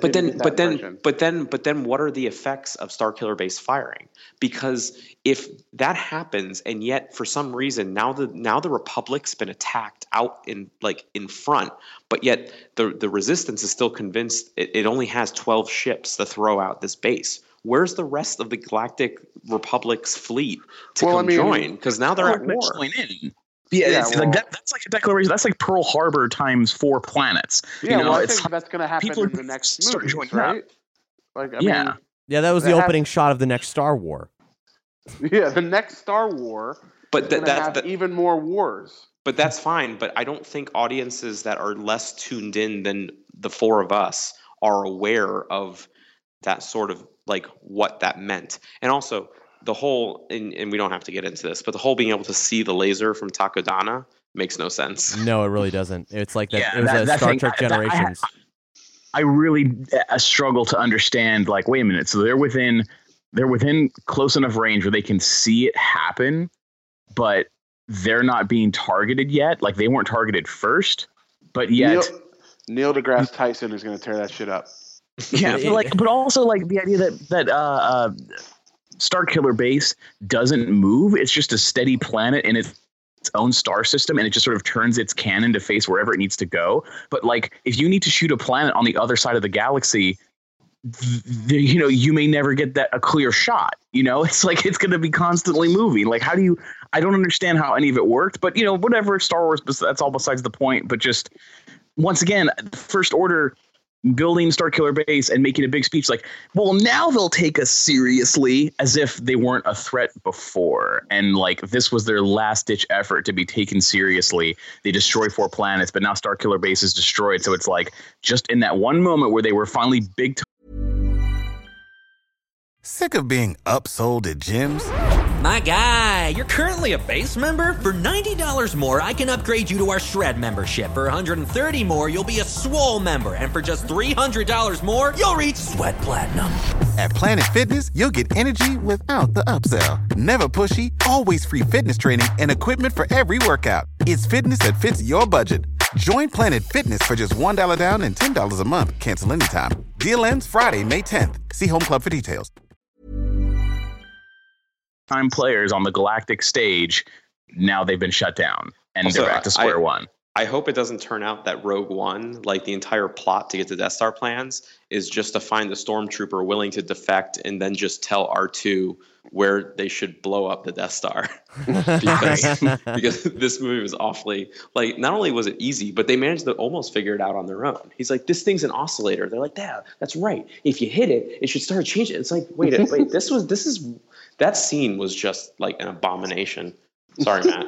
But then what are the effects of Starkiller Base firing? Because if that happens, and yet for some reason now the Republic's been attacked out in front, but yet the Resistance is still convinced it only has 12 ships to throw out this base. where's the rest of the Galactic Republic's fleet to join? Because now they're at war. Like that's like a declaration. That's like Pearl Harbor times 4 planets. Yeah, I think that's going to happen in the next movie, right? Like, I mean, that was the opening shot of the next Star War. Yeah, the next Star War. But that's even more wars. But that's fine. But I don't think audiences that are less tuned in than the 4 of us are aware of that sort of like what that meant. And also the whole, and we don't have to get into this, but the whole being able to see the laser from Takodana makes no sense. No, it really doesn't. It's like that. It was a Star Trek Generations. I really struggle to understand. Like, wait a minute. So they're within close enough range where they can see it happen, but they're not being targeted yet. Like, they weren't targeted first, but yet Neil deGrasse Tyson is going to tear that shit up. Yeah, but also like the idea that Starkiller Base doesn't move. It's just a steady planet in its own star system, and it just sort of turns its cannon to face wherever it needs to go. But like, if you need to shoot a planet on the other side of the galaxy, you may never get a clear shot. It's like it's going to be constantly moving. Like, how do you? I don't understand how any of it worked. But whatever, Star Wars. That's all besides the point. But just once again, First Order building Starkiller Base and making a big speech like, well, now they'll take us seriously, as if they weren't a threat before. And like, this was their last ditch effort to be taken seriously. They destroy 4 planets, but now Starkiller Base is destroyed. So it's like, just in that one moment where they were finally big. Sick of being upsold at gyms? My guy, you're currently a base member? For $90 more, I can upgrade you to our Shred membership. For $130 more, you'll be a Swole member. And for just $300 more, you'll reach Sweat Platinum. At Planet Fitness, you'll get energy without the upsell. Never pushy, always free fitness training and equipment for every workout. It's fitness that fits your budget. Join Planet Fitness for just $1 down and $10 a month. Cancel anytime. Deal ends Friday, May 10th. See Home Club for details. Time players on the galactic stage, now they've been shut down and also, they're back to square one. I hope it doesn't turn out that Rogue One, like the entire plot to get to Death Star plans, is just to find the stormtrooper willing to defect and then just tell R2 where they should blow up the Death Star. because this movie was awfully, like, not only was it easy, but they managed to almost figure it out on their own. He's like, this thing's an oscillator. They're like, yeah, that's right. If you hit it, it should start changing. It's like, wait, that scene was just like an abomination. Sorry, Matt.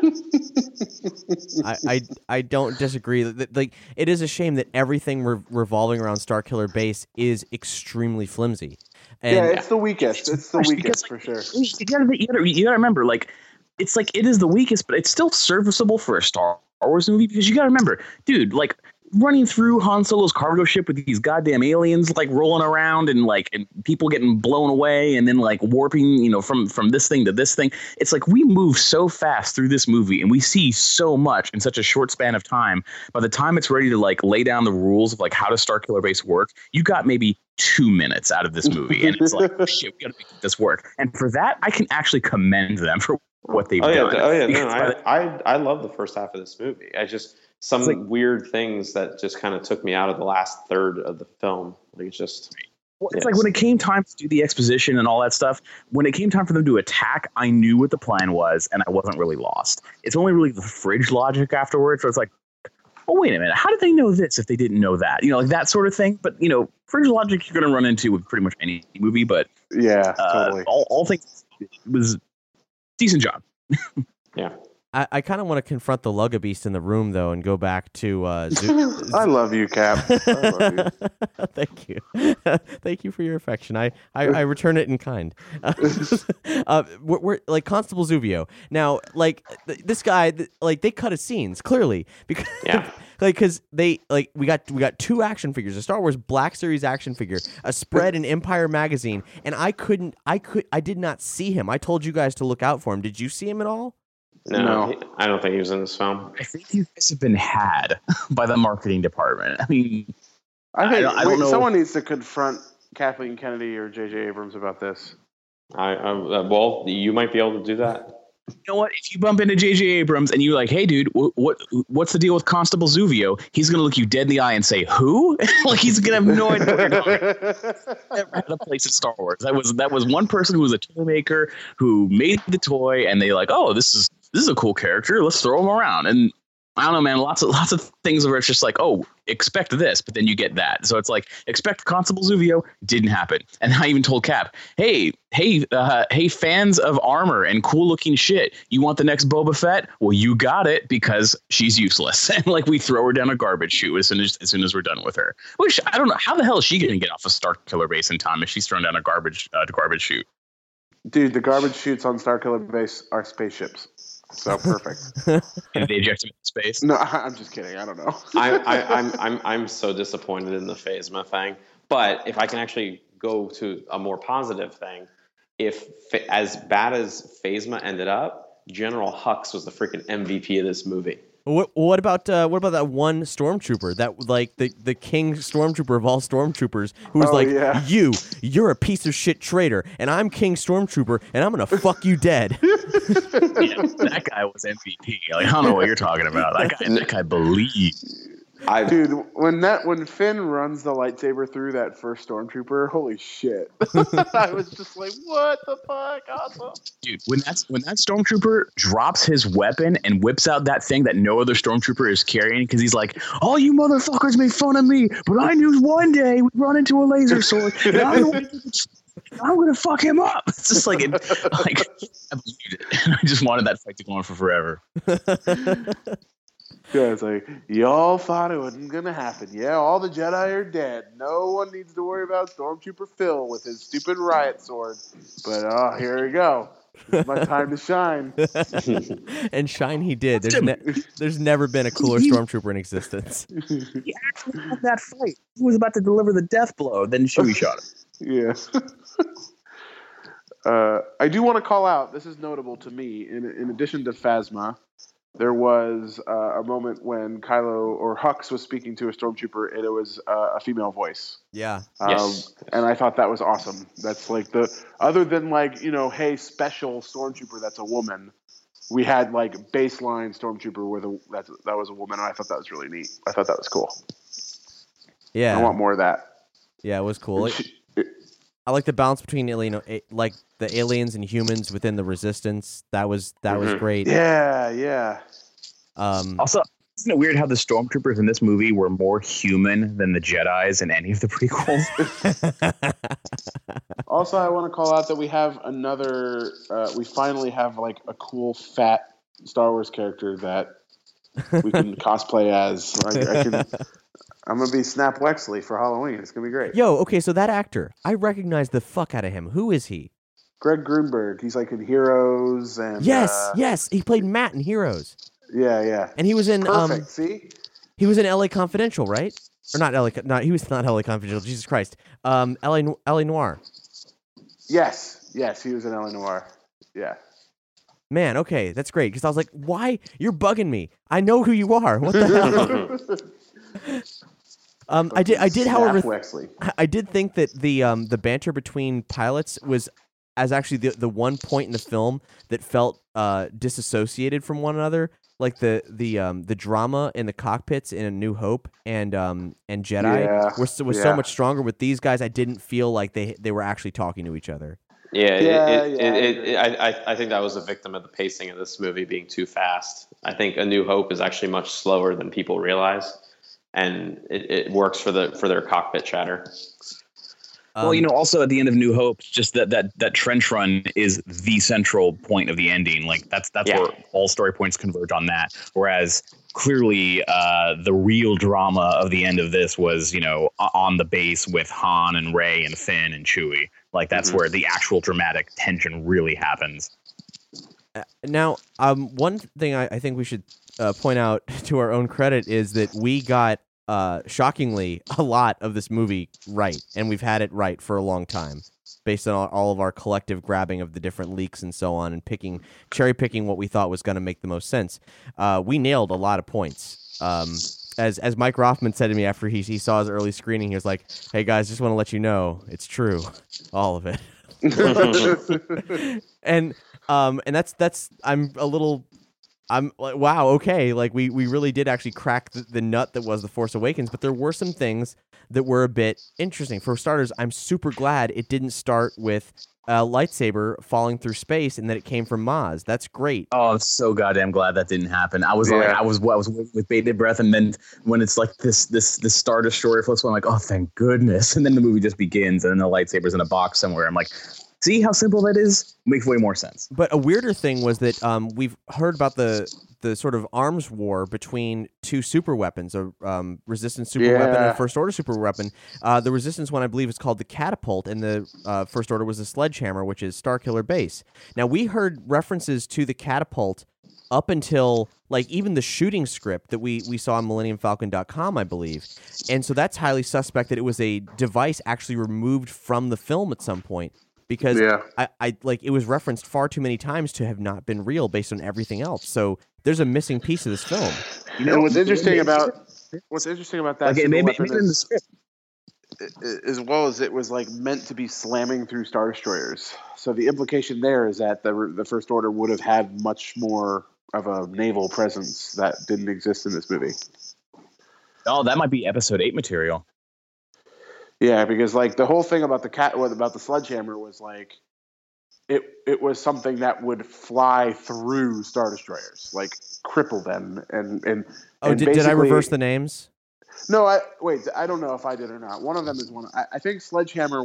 I don't disagree. Like, it is a shame that everything revolving around Starkiller Base is extremely flimsy. And it's the weakest. It's the weakest for sure. You gotta remember, like, it's like it is the weakest, but it's still serviceable for a Star Wars movie, because you gotta remember, dude, like, running through Han Solo's cargo ship with these goddamn aliens like rolling around and people getting blown away and then like warping, from this thing to this thing. It's like we move so fast through this movie and we see so much in such a short span of time. By the time it's ready to like lay down the rules of like how does Starkiller Base work, you got maybe 2 minutes out of this movie, and it's like, oh, shit, we got to make this work. And for that, I can actually commend them for what they've done. I love the first half of this movie. Some weird things that just kind of took me out of the last third of the film. Like, it's just... It's like when it came time to do the exposition and all that stuff, when it came time for them to attack, I knew what the plan was, and I wasn't really lost. It's only really the fridge logic afterwards where it's like, oh, wait a minute, how did they know this if they didn't know that? Like that sort of thing. But, fridge logic you're going to run into with pretty much any movie, but yeah, totally. All things, it was a decent job. Yeah. I kind of want to confront the Lugabeast in the room, though, and go back to I love you, Cap. I love you. Thank you. Thank you for your affection. I return it in kind. We're like Constable Zuvio. Now, like, this guy, like, they cut his scenes, clearly. Because we got 2 action figures, a Star Wars Black Series action figure, a spread in Empire magazine, and I did not see him. I told you guys to look out for him. Did you see him at all? No, I don't think he was in this film. I think you guys have been had by the marketing department. I mean, I don't know. Someone needs to confront Kathleen Kennedy or J.J. Abrams about this. Well, you might be able to do that. You know what? If you bump into J.J. Abrams and you're like, "Hey, dude, what's the deal with Constable Zuvio?" He's gonna look you dead in the eye and say, "Who?" Like he's gonna have no idea. Never had a place in Star Wars. That was one person who was a toy maker who made the toy, and they like, "Oh, this is a cool character. Let's throw him around." And I don't know, man. Lots of things where it's just like, oh, expect this, but then you get that. So it's like, expect Constable Zuvio, didn't happen. And I even told Cap, hey, fans of armor and cool looking shit, you want the next Boba Fett? Well, you got it, because she's useless. And like we throw her down a garbage chute as soon as we're done with her. Which I don't know, how the hell is she going to get off a Starkiller base in time if she's thrown down a garbage chute? Dude, the garbage chutes on Starkiller base are spaceships. So perfect. And they eject him into space? No, I'm just kidding. I don't know. I'm so disappointed in the Phasma thing. But if I can actually go to a more positive thing, if as bad as Phasma ended up, General Hux was the freaking MVP of this movie. What about that one stormtrooper, that like the king stormtrooper of all stormtroopers, who was you're a piece of shit traitor, and I'm king stormtrooper, and I'm gonna fuck you dead. Yeah, that guy was MVP. Like, I don't know what you're talking about. That guy believed. Dude, when Finn runs the lightsaber through that first stormtrooper, holy shit! I was just like, "What the fuck, awesome!" Dude, when that stormtrooper drops his weapon and whips out that thing that no other stormtrooper is carrying, because he's like, "All you motherfuckers make fun of me, but I knew one day we'd run into a laser sword, and I'm gonna fuck him up." It's just like I believed it. I just wanted that fight to go on for forever. Yeah, it's like, y'all thought it wasn't going to happen. Yeah, all the Jedi are dead. No one needs to worry about Stormtrooper Phil with his stupid riot sword. But, here we go. It's my time to shine. And shine he did. There's never been a cooler Stormtrooper in existence. He actually won that fight. He was about to deliver the death blow. Then Chewie shot him. Yeah. I do want to call out, this is notable to me, in addition to Phasma, there was a moment when Kylo or Hux was speaking to a stormtrooper, and it was a female voice. Yeah. Yes. And I thought that was awesome. That's like other than like, hey, special stormtrooper that's a woman, we had like baseline stormtrooper that was a woman, and I thought that was really neat. I thought that was cool. Yeah. I want more of that. Yeah, it was cool. I like the balance between like the aliens and humans within the Resistance. That was great. Yeah. Also, isn't it weird how the stormtroopers in this movie were more human than the Jedis in any of the prequels? Also, I want to call out that we have another. We finally have like a cool fat Star Wars character that we can cosplay as. I'm going to be Snap Wexley for Halloween. It's going to be great. Yo, okay, so that actor, I recognize the fuck out of him. Who is he? Greg Grunberg. He's like in Heroes. And Yes. He played Matt in Heroes. Yeah. And he was in... Perfect, see? He was in L.A. Confidential, right? Or not L.A. No, he was not L.A. Confidential. Jesus Christ. L.A. Noire. Yes, he was in L.A. Noire. Yeah. Man, okay, that's great. Because I was like, why? You're bugging me. I know who you are. What the hell? I did, however, I did think that the banter between pilots was as actually the one point in the film that felt disassociated from one another, like the drama in the cockpits in A New Hope and Jedi was so much stronger with these guys. I didn't feel like they were actually talking to each other. I think that was a victim of the pacing of this movie being too fast. I think A New Hope is actually much slower than people realize. And it works for their cockpit chatter. Well, also at the end of New Hope, just that trench run is the central point of the ending. Like that's where all story points converge on that. Whereas clearly, the real drama of the end of this was, on the base with Han and Rey and Finn and Chewie. Like that's where the actual dramatic tension really happens. Now, one thing I think we should point out to our own credit is that we got shockingly a lot of this movie right, and we've had it right for a long time, based on all of our collective grabbing of the different leaks and so on, and cherry picking what we thought was going to make the most sense. We nailed a lot of points. As Mike Rothman said to me after he saw his early screening, he was like, "Hey guys, just want to let you know it's true, all of it." And And that's I'm like, wow, okay, like we really did actually crack the nut that was The Force Awakens, but there were some things that were a bit interesting. For starters, I'm super glad it didn't start with a lightsaber falling through space and that it came from Maz. That's great. Oh, I'm so goddamn glad that didn't happen. I was I was waiting with bated breath, and then when it's like this Star Destroyer flips, I'm like, oh, thank goodness. And then the movie just begins, and then the lightsaber's in a box somewhere. I'm like, see how simple that is? Makes way more sense. But a weirder thing was that we've heard about the sort of arms war between two super weapons, a Resistance super weapon and a First Order super weapon. The Resistance one, I believe, is called the Catapult, and the First Order was the Sledgehammer, which is Starkiller Base. Now, we heard references to the Catapult up until like even the shooting script that we saw on MillenniumFalcon.com, I believe. And so that's highly suspect that it was a device actually removed from the film at some point. Because I like it was referenced far too many times to have not been real based on everything else. So there's a missing piece of this film. You know what's interesting about that? Like maybe in the script, as well as it was like meant to be slamming through Star Destroyers. So the implication there is that the First Order would have had much more of a naval presence that didn't exist in this movie. Oh, that might be Episode 8 material. Yeah, because like the whole thing about the Sledgehammer was like it was something that would fly through Star Destroyers, like cripple them and did I reverse the names? No, I don't know if I did or not. One of them is one. I think Sledgehammer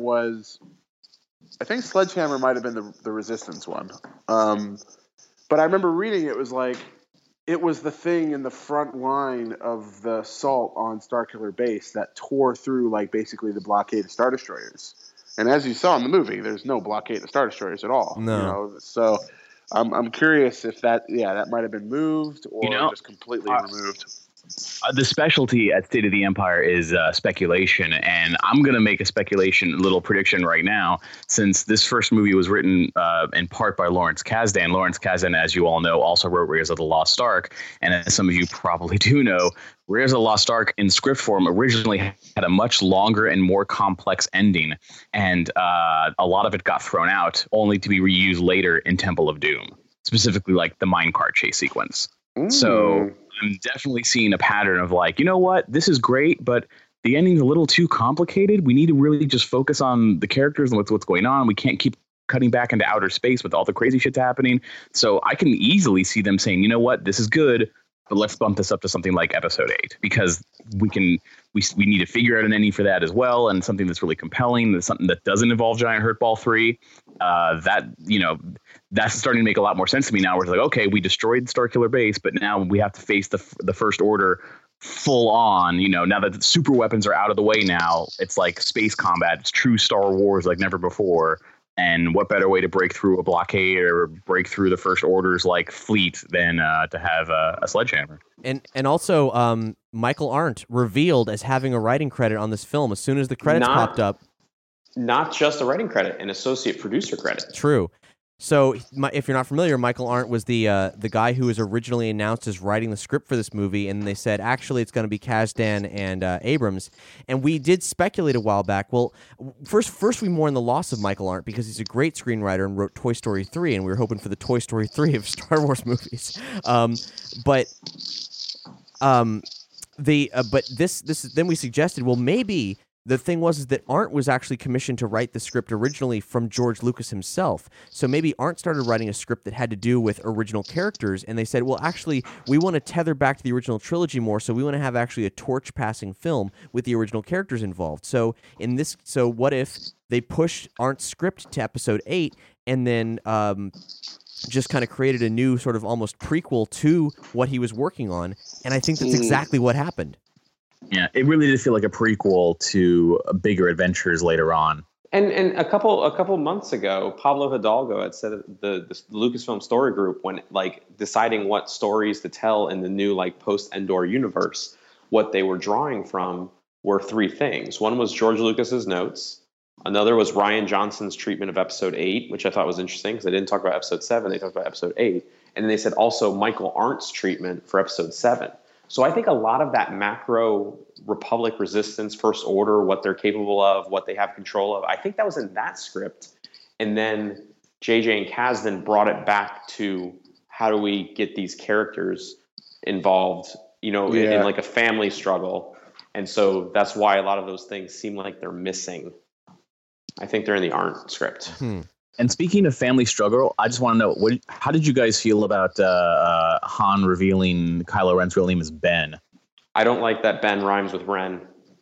might have been the Resistance one. But I remember reading it was like it was the thing in the front line of the assault on Starkiller Base that tore through, like, basically the blockade of Star Destroyers. And as you saw in the movie, there's no blockade of Star Destroyers at all. No. You know? So I'm curious if that might have been moved or just completely removed. The specialty at State of the Empire is speculation, and I'm going to make a little prediction right now, since this first movie was written in part by Lawrence Kasdan. Lawrence Kasdan, as you all know, also wrote Raiders of the Lost Ark, and as some of you probably do know, Raiders of the Lost Ark in script form originally had a much longer and more complex ending, and a lot of it got thrown out, only to be reused later in Temple of Doom, specifically like the minecart chase sequence. So I'm definitely seeing a pattern of like, you know what, this is great, but the ending's a little too complicated. We need to really just focus on the characters and what's going on. We can't keep cutting back into outer space with all the crazy shit's happening. So I can easily see them saying, you know what, this is good, but let's bump this up to something like Episode 8, because we need to figure out an ending for that as well, and something that's really compelling. That's something that doesn't involve Giant Hurt Ball 3. That's starting to make a lot more sense to me now. Where it's like, okay, we destroyed Starkiller Base, but now we have to face the First Order full on. You know, now that the super weapons are out of the way, now it's like space combat. It's true Star Wars like never before. And what better way to break through a blockade or break through the First Order's like fleet than to have a sledgehammer? And also, Michael Arndt revealed as having a writing credit on this film as soon as the credits popped up. Not just a writing credit, an associate producer credit. True. So, if you're not familiar, Michael Arndt was the guy who was originally announced as writing the script for this movie, and they said, actually, it's going to be Kasdan and Abrams. And we did speculate a while back. Well, first we mourn the loss of Michael Arndt because he's a great screenwriter and wrote Toy Story 3, and we were hoping for the Toy Story 3 of Star Wars movies. But then we suggested, well, maybe. The thing was that Arndt was actually commissioned to write the script originally from George Lucas himself. So maybe Arndt started writing a script that had to do with original characters, and they said, well, actually, we want to tether back to the original trilogy more, so we want to have actually a torch-passing film with the original characters involved. So what if they pushed Arndt's script to Episode 8 and then just kind of created a new sort of almost prequel to what he was working on? And I think that's exactly what happened. Yeah, it really did feel like a prequel to bigger adventures later on. And a couple months ago, Pablo Hidalgo had said that the Lucasfilm Story Group, when like deciding what stories to tell in the new like post-Endor universe, what they were drawing from were three things. One was George Lucas's notes. Another was Rian Johnson's treatment of Episode 8, which I thought was interesting because they didn't talk about Episode 7, they talked about Episode 8. And then they said also Michael Arndt's treatment for Episode 7. So I think a lot of that macro Republic resistance, First Order, what they're capable of, what they have control of, I think that was in that script. And then JJ and Kaz then brought it back to how do we get these characters involved, in like a family struggle. And so that's why a lot of those things seem like they're missing. I think they're in the Arndt script. And speaking of family struggle, I just want to know, how did you guys feel about Han revealing Kylo Ren's real name is Ben? I don't like that Ben rhymes with Ren.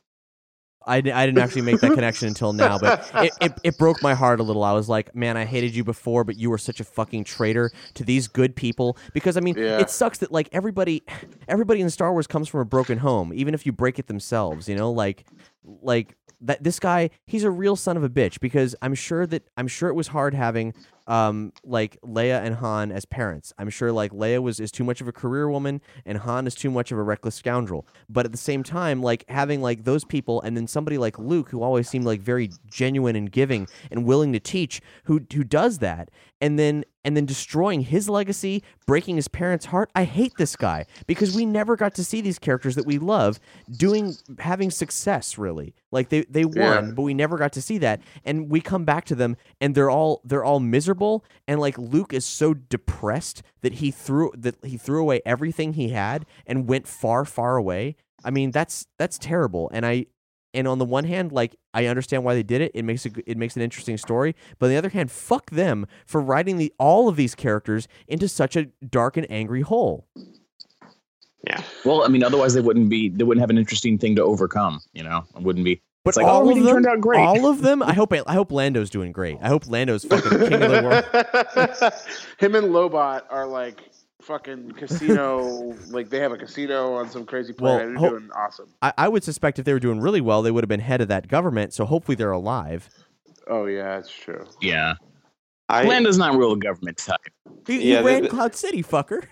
I didn't actually make that connection until now, but it broke my heart a little. I was like, man, I hated you before, but you were such a fucking traitor to these good people. Because, I mean, it sucks that, like, everybody in Star Wars comes from a broken home, even if you break it themselves, like that this guy, he's a real son of a bitch, because I'm sure it was hard having like Leia and Han as parents. I'm sure like Leia is too much of a career woman and Han is too much of a reckless scoundrel. But at the same time, like having like those people and then somebody like Luke, who always seemed like very genuine and giving and willing to teach, who does that, and then destroying his legacy, breaking his parents' heart. I hate this guy because we never got to see these characters that we love having success, really. Like they won, but we never got to see that. And we come back to them and they're all miserable, and like Luke is so depressed that he threw away everything he had and went far, far away. I mean, that's terrible. And on the one hand, like, I understand why they did it. It makes an interesting story. But on the other hand, fuck them for writing all of these characters into such a dark and angry hole. Yeah. Well, I mean, otherwise they wouldn't have an interesting thing to overcome. It wouldn't be. But like, all of them turned out great. All of them. I hope Lando's doing great. I hope Lando's fucking king of the world. Him and Lobot are like fucking casino, like they have a casino on some crazy planet. They're doing awesome. I would suspect if they were doing really well, they would have been head of that government. So hopefully they're alive. Oh yeah, that's true. Yeah, Lando's not real government type. He ran Cloud City, fucker.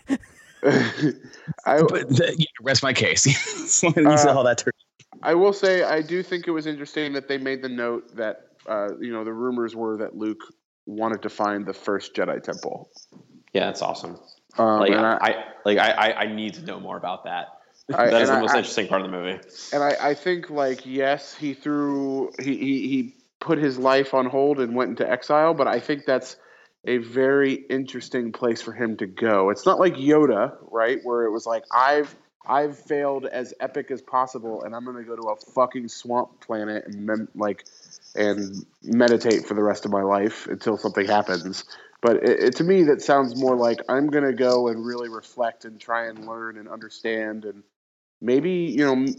Rest my case. You saw how that turned. I will say I do think it was interesting that they made the note that the rumors were that Luke wanted to find the first Jedi temple. Yeah, that's awesome. I need to know more about that. That is the most interesting part of the movie. And I think, like, yes, he put his life on hold and went into exile, but I think that's a very interesting place for him to go. It's not like Yoda, right, where it was like, I've failed as epic as possible, and I'm going to go to a fucking swamp planet and meditate for the rest of my life until something happens. But to me, that sounds more like I'm going to go and really reflect and try and learn and understand. And maybe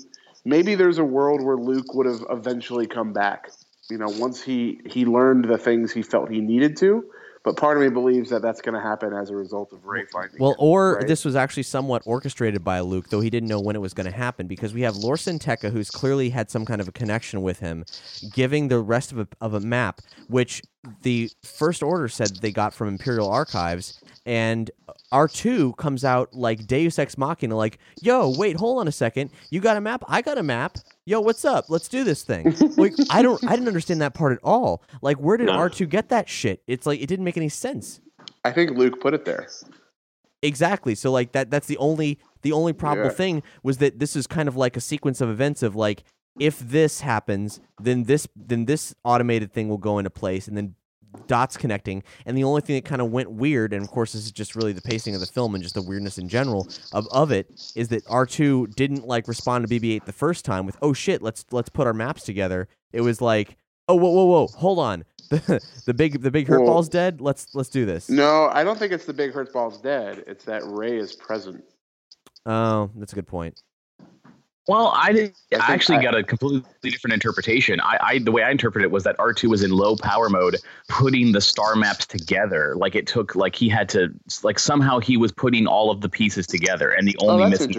there's a world where Luke would have eventually come back, once he learned the things he felt he needed to. But part of me believes that that's going to happen as a result of Rey finding him, right? This was actually somewhat orchestrated by Luke, though he didn't know when it was going to happen, because we have Lor San Tekka, who's clearly had some kind of a connection with him, giving the rest of a map, which the First Order said they got from Imperial Archives, and R2 comes out like Deus Ex Machina, like, yo, wait, hold on a second, you got a map? I got a map. Yo, what's up? Let's do this thing. Like, I didn't understand that part at all. Like, where did R2 get that shit? It's like, it didn't make any sense. I think Luke put it there. Exactly. So like that's the only probable thing was that this is kind of like a sequence of events of like, if this happens, then this automated thing will go into place, and then dots connecting. And the only thing that kind of went weird, and of course this is just really the pacing of the film and just the weirdness in general of it, is that R2 didn't like respond to BB-8 the first time with, oh shit, let's put our maps together. It was like, oh whoa, hold on. The big hurt ball's dead. Let's do this. No, I don't think it's the big hurt ball's dead. It's that Rey is present. Oh, that's a good point. Well, I actually got a completely different interpretation. The way I interpreted it was that R2 was in low power mode, putting the star maps together. Like it took, like he had to, like somehow he was putting all of the pieces together, and the only missing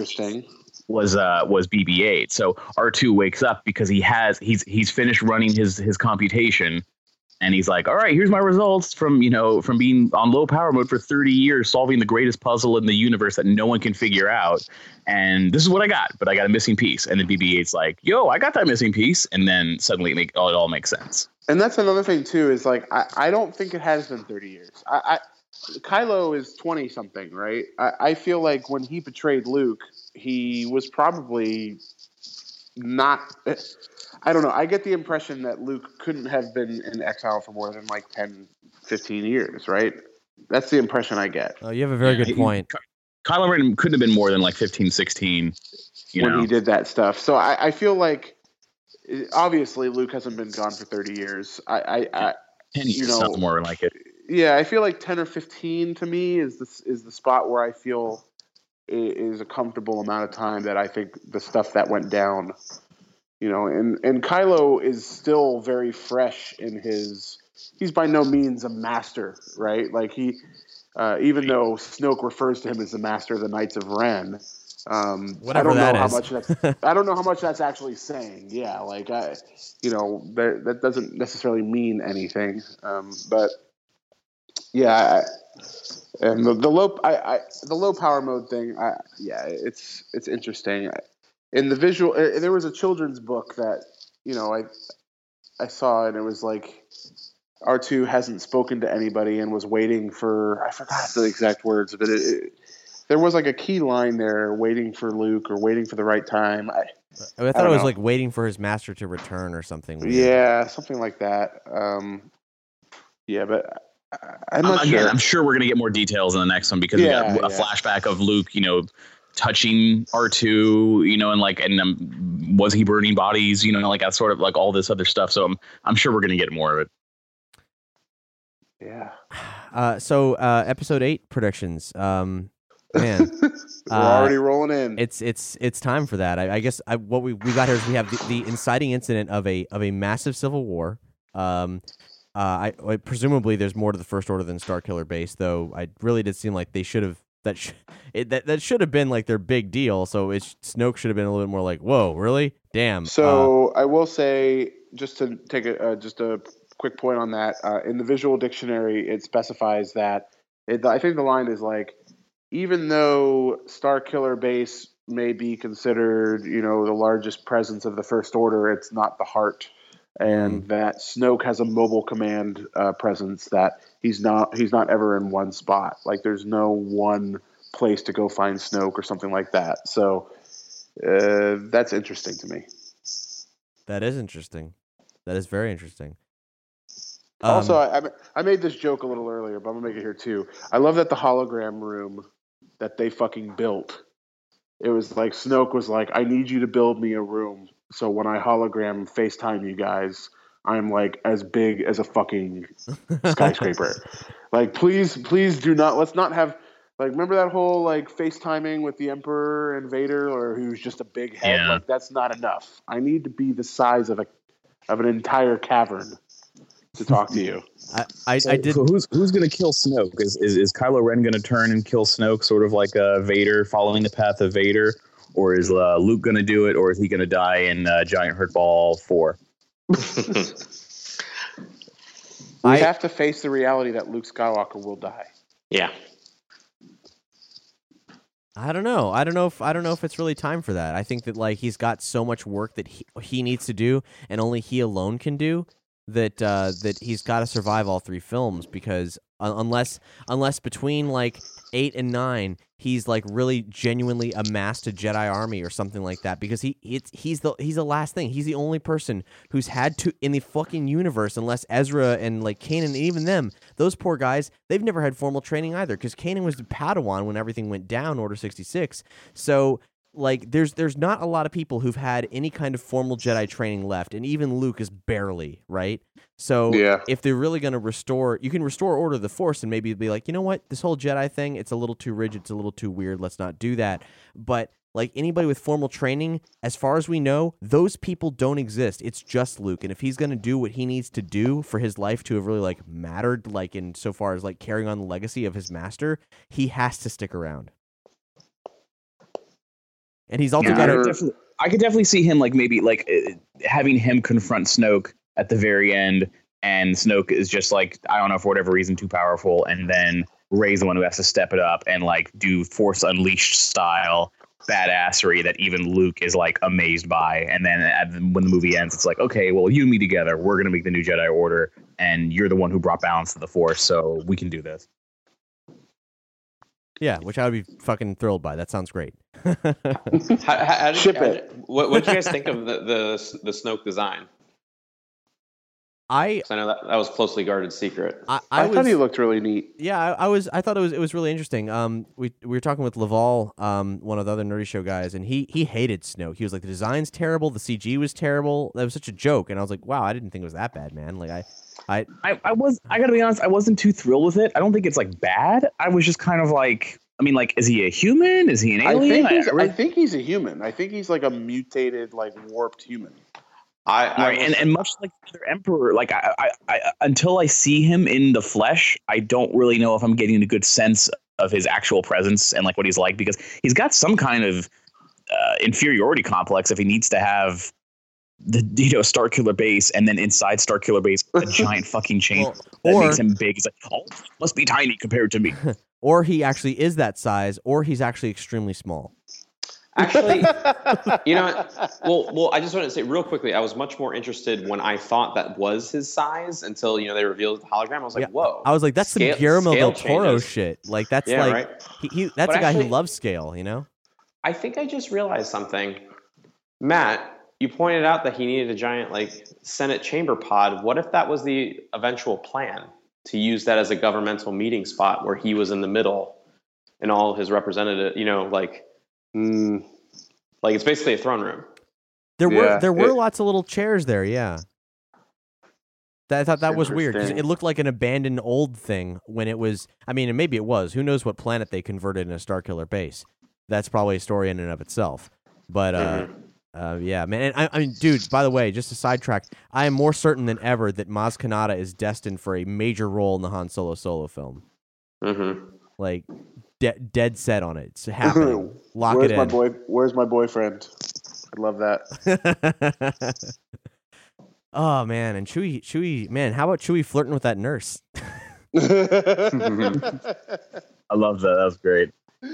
was BB-8. So R2 wakes up because he's finished running his computation. And he's like, all right, here's my results from being on low power mode for 30 years, solving the greatest puzzle in the universe that no one can figure out. And this is what I got, but I got a missing piece. And then BB-8's like, yo, I got that missing piece. And then suddenly it all makes sense. And that's another thing, too, is like, I don't think it has been 30 years. Kylo is 20 something, right? I feel like when he betrayed Luke, he was probably not... I don't know. I get the impression that Luke couldn't have been in exile for more than like 10 15 years, right? That's the impression I get. Oh, you have a very good point. Kylo Ren couldn't have been more than like 15, 16 when he did that stuff. So I feel like obviously Luke hasn't been gone for 30 years. 10 years, something more like it. Yeah, I feel like 10 or 15 to me is the spot where I feel is a comfortable amount of time that I think the stuff that went down, and Kylo is still very fresh in he's by no means a master, right? Like even though Snoke refers to him as the master of the Knights of Ren, whatever I don't know how much that's actually saying. Yeah, like that doesn't necessarily mean anything. But yeah, and the low power mode thing. It's interesting. In the visual, there was a children's book that I saw, and it was like R2 hasn't spoken to anybody and was waiting for, I forgot the exact words, but there was like a key line there, waiting for Luke or waiting for the right time. I thought it was like waiting for his master to return or something weird. Yeah, something like that. But I'm not sure. I'm sure we're going to get more details in the next one because we got a flashback of Luke, touching R2, and was he burning bodies, like that sort of like all this other stuff. So I'm sure we're going to get more of it. Yeah. So episode 8 predictions. Man, we're already rolling in. It's time for that. I guess what we got here is we have the inciting incident of a massive civil war. Presumably there's more to the First Order than Starkiller Base, though. I really did seem like they should have that should have been like their big deal. So Snoke should have been a little bit more like, whoa, really? Damn. So I will say, just to take just a quick point on that, in the visual dictionary, it specifies that I think the line is like, even though Starkiller Base may be considered, the largest presence of the First Order, it's not the heart, and that Snoke has a mobile command presence that he's not ever in one spot. Like there's no one place to go find Snoke or something like that. So that's interesting to me. That is interesting. That is very interesting. Also, I made this joke a little earlier, but I'm gonna make it here too. I love that the hologram room that they fucking built. It was like Snoke was like, "I need you to build me a room, so when I hologram FaceTime you guys, I'm like as big as a fucking skyscraper. Like, please do not. Let's not have like. Remember that whole like FaceTiming with the Emperor and Vader, or who's just a big head? Yeah. Like that's not enough. I need to be the size of an entire cavern to talk to you. I did. So who's going to kill Snoke? Is Kylo Ren going to turn and kill Snoke, sort of like Vader, following the path of Vader, or is Luke going to do it, or is he going to die in Giant Hurt Ball 4? We have to face the reality that Luke Skywalker will die. Yeah. I don't know. I don't know if it's really time for that. I think that like he's got so much work that he needs to do, and only he alone can do. That he's got to survive all 3 films, because unless between like 8 and 9 he's like really genuinely amassed a Jedi army or something like that, because he's the last thing. He's the only person who's had to in the fucking universe, unless Ezra and like Kanan, and even them, those poor guys, they've never had formal training either, because Kanan was the Padawan when everything went down, Order 66. So like there's not a lot of people who've had any kind of formal Jedi training left, and even Luke is barely, right? So if they're really going to restore, you can restore Order of the Force and maybe be like, you know what, this whole Jedi thing, it's a little too rigid, it's a little too weird, let's not do that. But like anybody with formal training, as far as we know, those people don't exist. It's just Luke, and if he's going to do what he needs to do for his life to have really like mattered, like in so far as like carrying on the legacy of his master, he has to stick around. And he's also got I could definitely see him like maybe like having him confront Snoke at the very end, and Snoke is just like, I don't know, for whatever reason, too powerful, and then Rey's the one who has to step it up and like do Force Unleashed style badassery that even Luke is like amazed by. And then when the movie ends, it's like, okay, well, you and me together, we're gonna make the new Jedi Order, and you're the one who brought balance to the Force, so we can do this. Yeah, which I would be fucking thrilled by. That sounds great. What did you guys think of the Snoke design? I know that was closely guarded secret. I thought he looked really neat. Yeah, I thought it was really interesting. We were talking with Laval, one of the other Nerdy Show guys, and he hated Snoke. He was like, the design's terrible, the CG was terrible. That was such a joke, and I was like, wow, I didn't think it was that bad, man. Like I gotta be honest, I wasn't too thrilled with it. I don't think it's like bad. I was just kind of like, I mean, like, is he a human? Is he an alien? I think he's a human. I think he's like a mutated, like warped human. And much like the other Emperor, like I until I see him in the flesh, I don't really know if I'm getting a good sense of his actual presence and like what he's like, because he's got some kind of inferiority complex if he needs to have the Starkiller Base, and then inside Starkiller Base a giant fucking chain that makes him big. He's like, oh, must be tiny compared to me. Or he actually is that size, or he's actually extremely small. Actually, you know, well, I just want to say real quickly, I was much more interested when I thought that was his size until, they revealed the hologram. I was like, whoa. I was like, that's some Guillermo del Toro shit. Like, that's right. That's a guy who loves scale, I think I just realized something. Matt, you pointed out that he needed a giant, like, Senate chamber pod. What if that was the eventual plan, to use that as a governmental meeting spot where he was in the middle and all his representatives, like it's basically a throne room. There were lots of little chairs there, yeah. I thought that was weird because it looked like an abandoned old thing when it was. I mean, and maybe it was. Who knows what planet they converted in a Starkiller Base? That's probably a story in and of itself. But yeah, man. And I mean, dude. By the way, just a sidetrack. I am more certain than ever that Maz Kanata is destined for a major role in the Han Solo film. Mm-hmm. Like. Dead set on it. It's happening. Lock it in. Where's my boyfriend? I love that. Oh man, and Chewie, man, how about Chewie flirting with that nurse? I love that. That was great.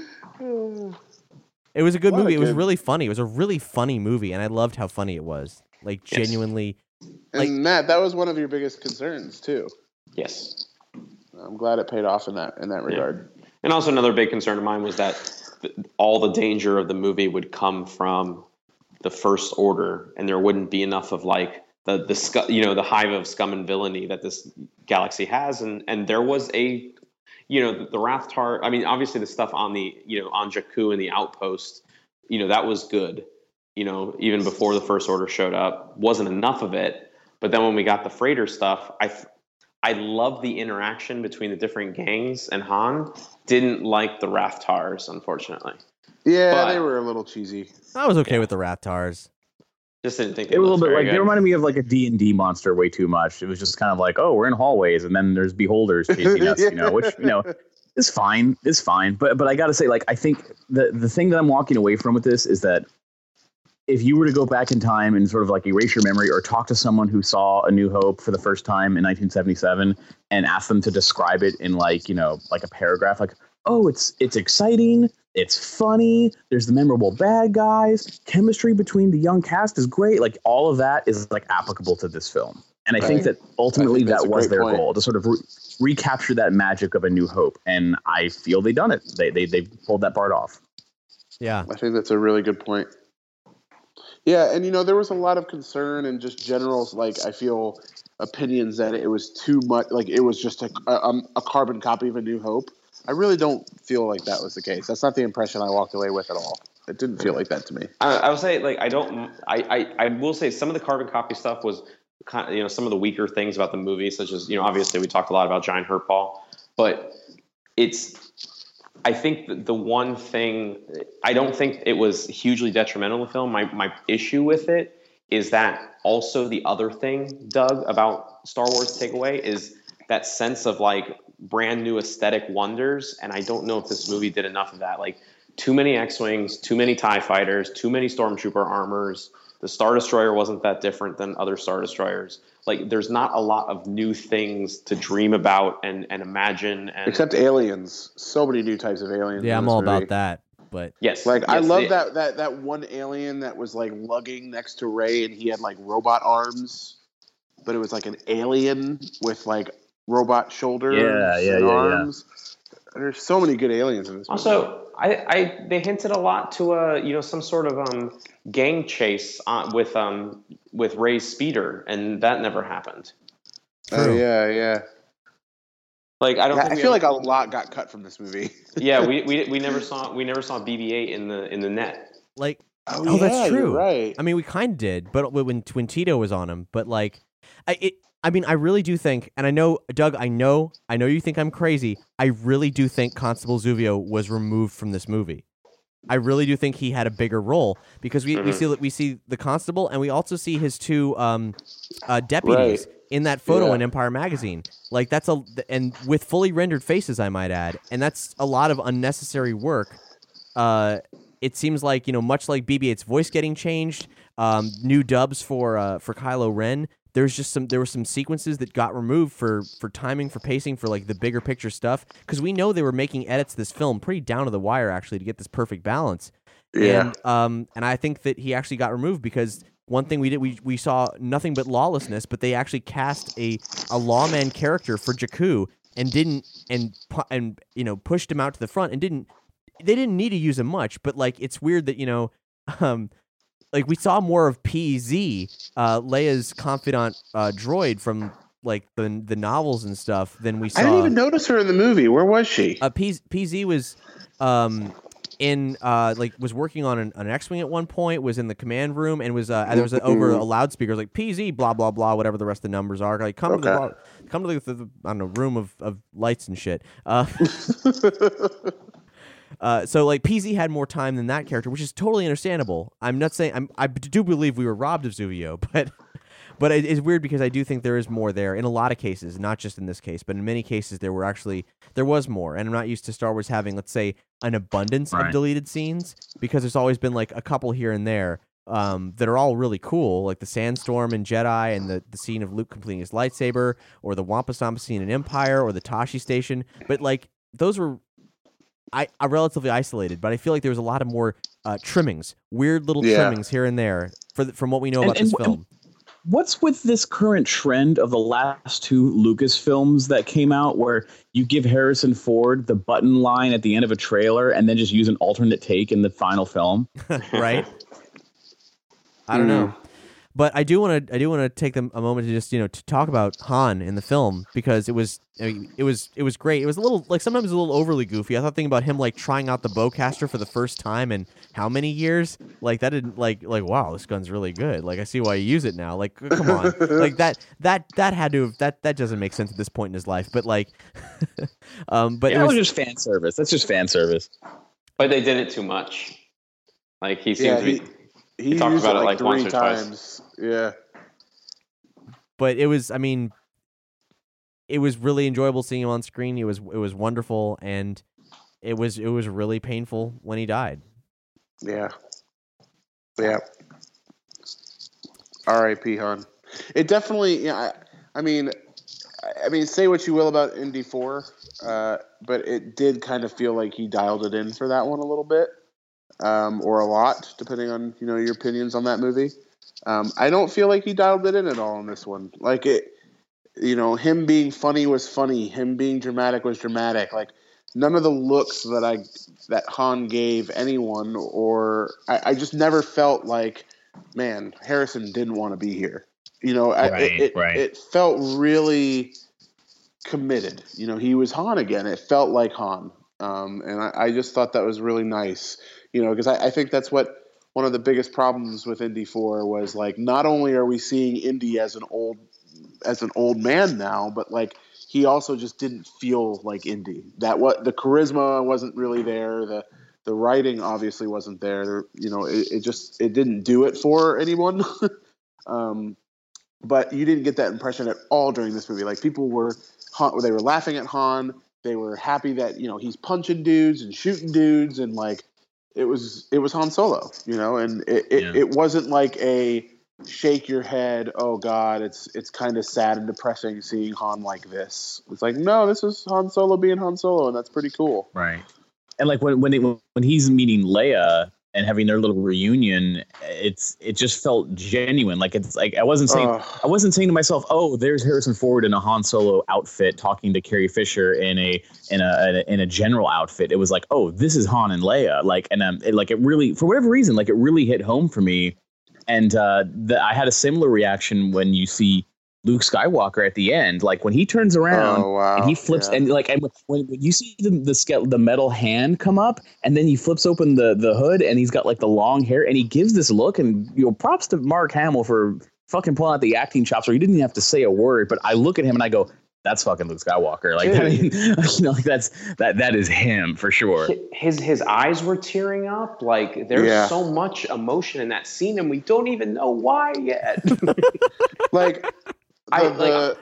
It was a good movie. It was really funny. It was a really funny movie, and I loved how funny it was. Like genuinely. And Matt, that was one of your biggest concerns too. Yes. I'm glad it paid off in that regard. And also another big concern of mine was that all the danger of the movie would come from the First Order, and there wouldn't be enough of like the hive of scum and villainy that this galaxy has. And there was the Rathtar. I mean, obviously the stuff on the on Jakku and the outpost, that was good. Even before the First Order showed up, wasn't enough of it. But then when we got the freighter stuff, I love the interaction between the different gangs and Han. Didn't like the Rathtars, unfortunately. Yeah, they were a little cheesy. I was okay with the Rathtars. Just didn't think it was a little bit like good. They reminded me of like a D&D monster way too much. It was just kind of like, oh, we're in hallways and then there's beholders chasing us, which is fine. It's fine. But I gotta say, like, I think the thing that I'm walking away from with this is that if you were to go back in time and sort of like erase your memory or talk to someone who saw A New Hope for the first time in 1977 and ask them to describe it in like a paragraph, like, oh, it's exciting, it's funny, there's the memorable bad guys, chemistry between the young cast is great, like all of that is like applicable to this film. And I think that ultimately that was their goal, to sort of recapture that magic of A New Hope. And I feel they've done it. They pulled that part off. Yeah. I think that's a really good point. Yeah, and there was a lot of concern and just general, like, I feel opinions that it was too much, like it was just a carbon copy of A New Hope. I really don't feel like that was the case. That's not the impression I walked away with at all. It didn't feel like that to me. I would say, like, I will say some of the carbon copy stuff was kind of, some of the weaker things about the movie, such as, obviously we talked a lot about Giant Hurt Ball, but I think the one thing, I don't think it was hugely detrimental to the film. My issue with it is that also the other thing, Doug, about Star Wars takeaway is that sense of like brand new aesthetic wonders. And I don't know if this movie did enough of that. Like too many X-Wings, too many TIE fighters, too many Stormtrooper armors. The Star Destroyer wasn't that different than other Star Destroyers. Like, there's not a lot of new things to dream about and imagine. Except aliens. So many new types of aliens. Yeah, I'm all about that. But yes, I love that one alien that was like lugging next to Rey, and he had like robot arms, but it was like an alien with like robot shoulders and arms. There's so many good aliens in this movie. Also, they hinted a lot to some sort of gang chase with Rey's speeder, and that never happened. True. Yeah. Like I don't. I feel like a lot got cut from this movie. Yeah, we never saw BB-8 in the net. Like, oh that's yeah, true. you're right. I mean, we kind of did, but when Tito was on him, but like, I mean, I really do think, and I know, Doug, I know you think I'm crazy. I really do think Constable Zuvio was removed from this movie. I really do think he had a bigger role because we see the constable, and we also see his two deputies in that photo in Empire magazine. Like and with fully rendered faces, I might add, and that's a lot of unnecessary work. It seems like, much like BB-8's voice getting changed, new dubs for Kylo Ren. There were some sequences that got removed for timing, for pacing, for like the bigger picture stuff, because we know they were making edits to this film pretty down to the wire actually to get this perfect balance. Yeah. And I think that he actually got removed because one thing we did, we saw nothing but lawlessness, but they actually cast a lawman character for Jakku and pushed him out to the front and they didn't need to use him much, but like it's weird that like we saw more of PZ, Leia's confidant droid from like the novels and stuff than we saw. I didn't even notice her in the movie. Where was she? PZ was was working on an X-wing at one point. Was in the command room and was there was over a loudspeaker like PZ blah blah blah whatever the rest of the numbers are. Like come to the I don't know, room of lights and shit. So like PZ had more time than that character, which is totally understandable. I'm not saying I do believe we were robbed of Zuvio, but it's weird because I do think there is more there in a lot of cases, not just in this case, but in many cases there was more. And I'm not used to Star Wars having, let's say, an abundance of deleted scenes, because there's always been like a couple here and there that are all really cool, like the Sandstorm in Jedi and the scene of Luke completing his lightsaber, or the Wampa Stomp scene in Empire, or the Tashi station. But like those were are relatively isolated, but I feel like there was a lot of more trimmings, weird little trimmings here and there from what we know about this film. What's with this current trend of the last two Lucas films that came out where you give Harrison Ford the button line at the end of a trailer and then just use an alternate take in the final film? Right? I don't know. But I do want to take a moment to just to talk about Han in the film, because it was great. It was a little like sometimes a little overly goofy. I thought thinking about him like trying out the bowcaster for the first time in how many years? Like that didn't like wow, this gun's really good. Like I see why you use it now. Like come on, like that had to have that doesn't make sense at this point in his life. But like, but it was just fan service. That's just fan service. But they did it too much. Like he seemed to be. He talked about it like 3 once or times. twice. Yeah. But it was really enjoyable seeing him on screen. It was wonderful, and it was really painful when he died. Yeah. Yeah. R.I.P. Han. It definitely. Yeah. I mean, say what you will about Indy 4, but it did kind of feel like he dialed it in for that one a little bit. Or a lot, depending on your opinions on that movie. I don't feel like he dialed it in at all in this one. Like it, him being funny was funny. Him being dramatic was dramatic. Like none of the looks that Han gave anyone, or I just never felt like, man, Harrison didn't want to be here. It felt really committed. He was Han again. It felt like Han, and I just thought that was really nice. Because I think that's what one of the biggest problems with Indy 4 was, like, not only are we seeing Indy as an old man now, but like he also just didn't feel like Indy. The charisma wasn't really there. The writing obviously wasn't there. It didn't do it for anyone. But you didn't get that impression at all during this movie. Like they were laughing at Han. They were happy that he's punching dudes and shooting dudes, and like. It was Han Solo, and it wasn't like a shake your head, oh God, it's kind of sad and depressing seeing Han like this. It's like, no, this is Han Solo being Han Solo, and that's pretty cool. Right. And like when he's meeting Leia and having their little reunion, it just felt genuine. Like it's like I wasn't saying to myself, oh, there's Harrison Ford in a Han Solo outfit talking to Carrie Fisher in a general outfit. It was like, oh, this is Han and Leia. Like, and it really, for whatever reason, like it really hit home for me. And I had a similar reaction when you see Luke Skywalker at the end. Like when he turns around and he flips and when you see the metal hand come up and then he flips open the hood and he's got like the long hair and he gives this look, and props to Mark Hamill for fucking pulling out the acting chops where he didn't even have to say a word, but I look at him and I go, that's fucking Luke Skywalker. Like, like that is him for sure. His eyes were tearing up. Like there's so much emotion in that scene, and we don't even know why yet. I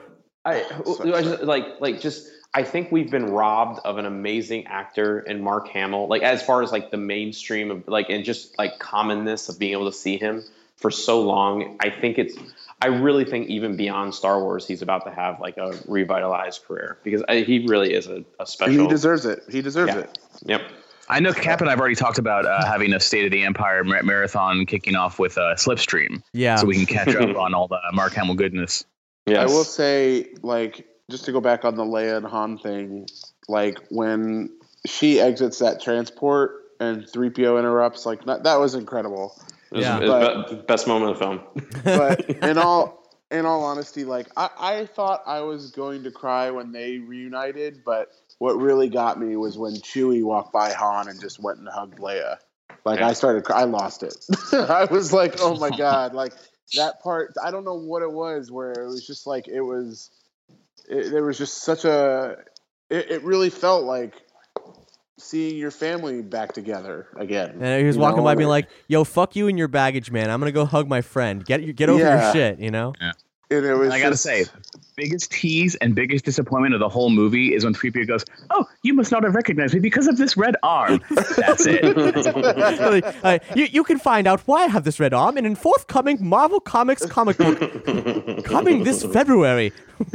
think we've been robbed of an amazing actor in Mark Hamill. Like as far as like the mainstream of like and just like commonness of being able to see him for so long. I really think even beyond Star Wars, he's about to have like a revitalized career because he really is a special. And he deserves it. He deserves it. Yep. I know Cap and I've already talked about having a State of the Empire marathon kicking off with Slipstream. Yeah. So we can catch up on all the Mark Hamill goodness. Yes. I will say, like, just to go back on the Leia and Han thing, like when she exits that transport and 3PO interrupts, like that was incredible. It was best moment of the film. But in all honesty, like I thought I was going to cry when they reunited, but what really got me was when Chewie walked by Han and just went and hugged Leia. Like I lost it. I was like, oh my God. Like that part, I don't know what it was where it was just like, there was just such it really felt like seeing your family back together again. And he was walking by being like, yo, fuck you and your baggage, man. I'm going to go hug my friend. Get over your shit, you know? Yeah. And it was I got to say, biggest tease and biggest disappointment of the whole movie is when 3PO goes, oh, you must not have recognized me because of this red arm. That's it. You can find out why I have this red arm in a forthcoming Marvel Comics comic book coming this February.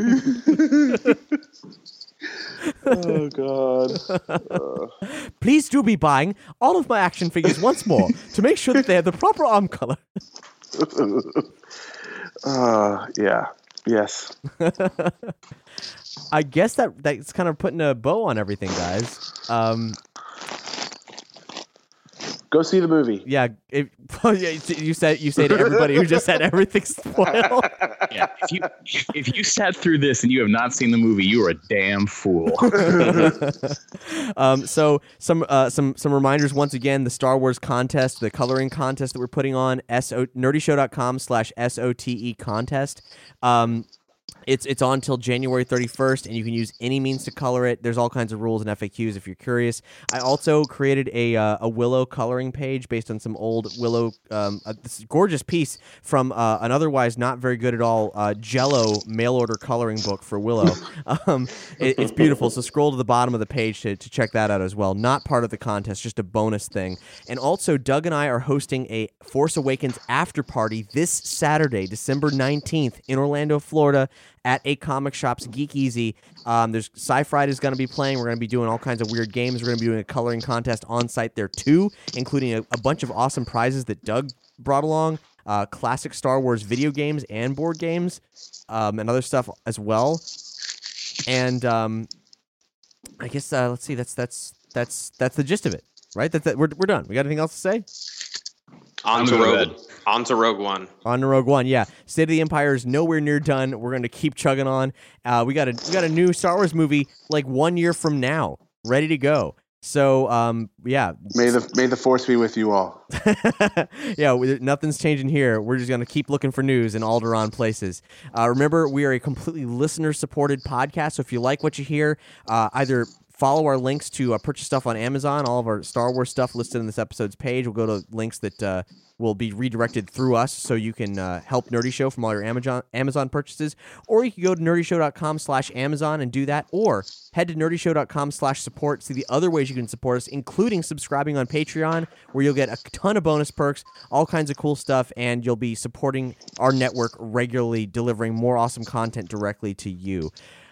Oh, God. Please do be buying all of my action figures once more to make sure that they have the proper arm color. Yeah. Yes. I guess that's kind of putting a bow on everything, guys. Go see the movie. Yeah, you say to everybody who just said everything's spoiled. Yeah, if you sat through this and you have not seen the movie, you are a damn fool. So some reminders once again: the Star Wars contest, the coloring contest that we're putting on nerdyshow.com/SOTE contest. It's on till January 31st, and you can use any means to color it. There's all kinds of rules and FAQs if you're curious. I also created a Willow coloring page based on some old Willow, this gorgeous piece from an otherwise not very good at all Jell-O mail-order coloring book for Willow. It's beautiful, so scroll to the bottom of the page to check that out as well. Not part of the contest, just a bonus thing. And also, Doug and I are hosting a Force Awakens after party this Saturday, December 19th in Orlando, Florida, at 8 Comic Shops, Geek Easy. There's Sci-Fi is going to be playing. We're going to be doing all kinds of weird games. We're going to be doing a coloring contest on site there too, including a bunch of awesome prizes that Doug brought along, classic Star Wars video games and board games, and other stuff as well. And I guess let's see. That's the gist of it, right? We're done. We got anything else to say? On to Rogue One. On to Rogue One, yeah. State of the Empire is nowhere near done. We're going to keep chugging on. We got a new Star Wars movie like 1 year from now, ready to go. So, yeah. May the Force be with you all. Yeah, nothing's changing here. We're just going to keep looking for news in Alderaan places. Remember, we are a completely listener-supported podcast, so if you like what you hear, either follow our links to purchase stuff on Amazon. All of our Star Wars stuff listed in this episode's page. We'll go to links that will be redirected through us, so you can help Nerdy Show from all your Amazon purchases. Or you can go to nerdyshow.com/Amazon and do that, or head to nerdyshow.com/support. See the other ways you can support us, including subscribing on Patreon, where you'll get a ton of bonus perks, all kinds of cool stuff, and you'll be supporting our network regularly, delivering more awesome content directly to you.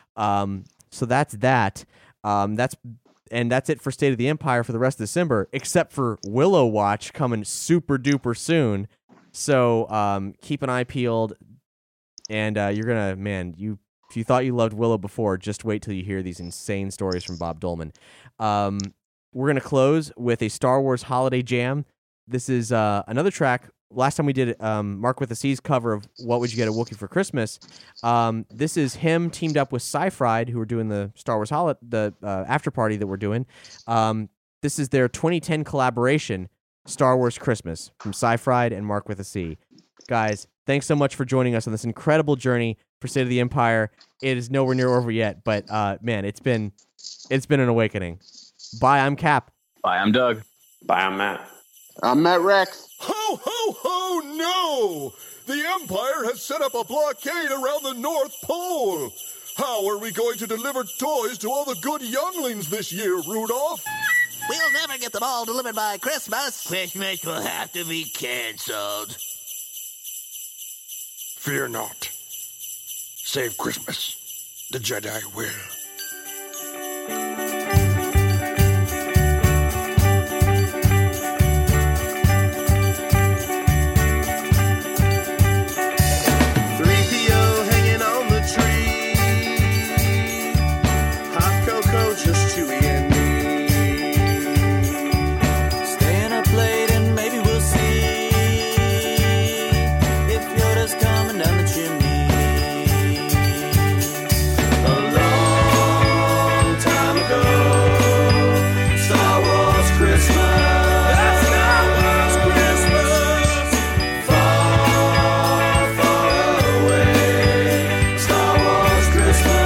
So that's that. That's it for State of the Empire for the rest of December, except for Willow Watch coming super duper soon. So keep an eye peeled, and you're gonna, if you thought you loved Willow before, just wait till you hear these insane stories from Bob Dolman. We're gonna close with a Star Wars holiday jam. This is another track last time we did Mark with a C's cover of What Would You Get a Wookiee for Christmas. This is him teamed up with Sci-Fried, who are doing the Star Wars after party that we're doing. This is their 2010 collaboration, Star Wars Christmas, from Sci-Fried and Mark with a C. Guys, thanks so much for joining us on this incredible journey for State of the Empire. It is nowhere near over yet, but man, it's been an awakening. Bye, I'm Cap. Bye, I'm Doug. Bye, I'm Matt. I'm Matt Rex. Ho, ho, ho, no! The Empire has set up a blockade around the North Pole. How are we going to deliver toys to all the good younglings this year, Rudolph? We'll never get them all delivered by Christmas. Christmas will have to be canceled. Fear not. Save Christmas. The Jedi will. Just Chewie and me. Staying up late and maybe we'll see if Yoda's coming down the chimney. A long time ago, Star Wars Christmas. Star Wars Christmas. Far, far away. Star Wars Christmas.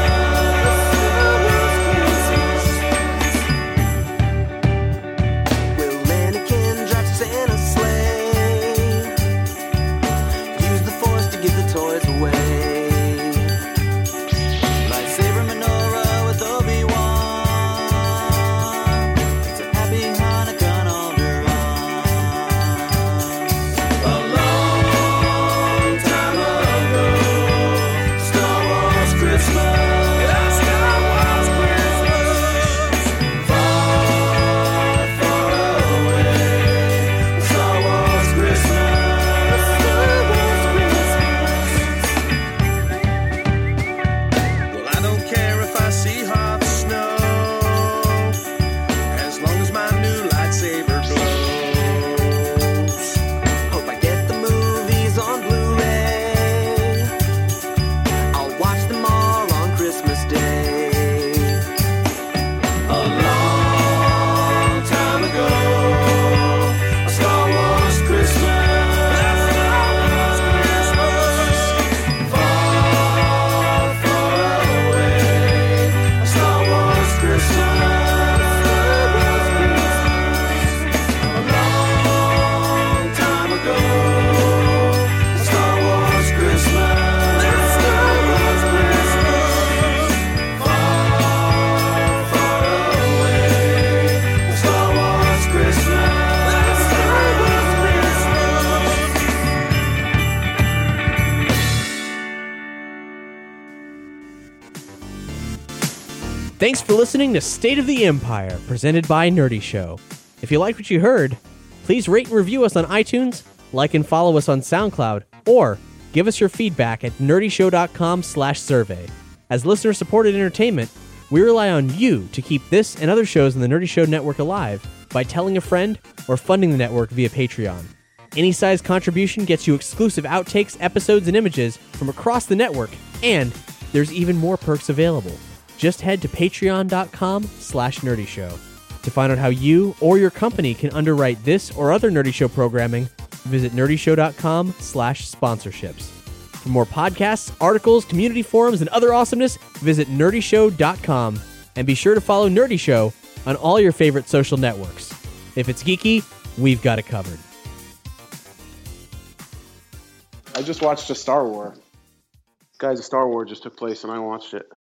Thanks for listening to State of the Empire, presented by Nerdy Show. If you liked what you heard, please rate and review us on iTunes, like and follow us on SoundCloud, or give us your feedback at nerdyshow.com/survey. As listener-supported entertainment, we rely on you to keep this and other shows in the Nerdy Show network alive by telling a friend or funding the network via Patreon. Any size contribution gets you exclusive outtakes, episodes, and images from across the network, and there's even more perks available. Just head to patreon.com/nerdyshow. To find out how you or your company can underwrite this or other Nerdy Show programming, visit nerdyshow.com/sponsorships. For more podcasts, articles, community forums, and other awesomeness, visit nerdyshow.com. And be sure to follow Nerdy Show on all your favorite social networks. If it's geeky, we've got it covered. I just watched a Star Wars. Guys, a Star Wars just took place and I watched it.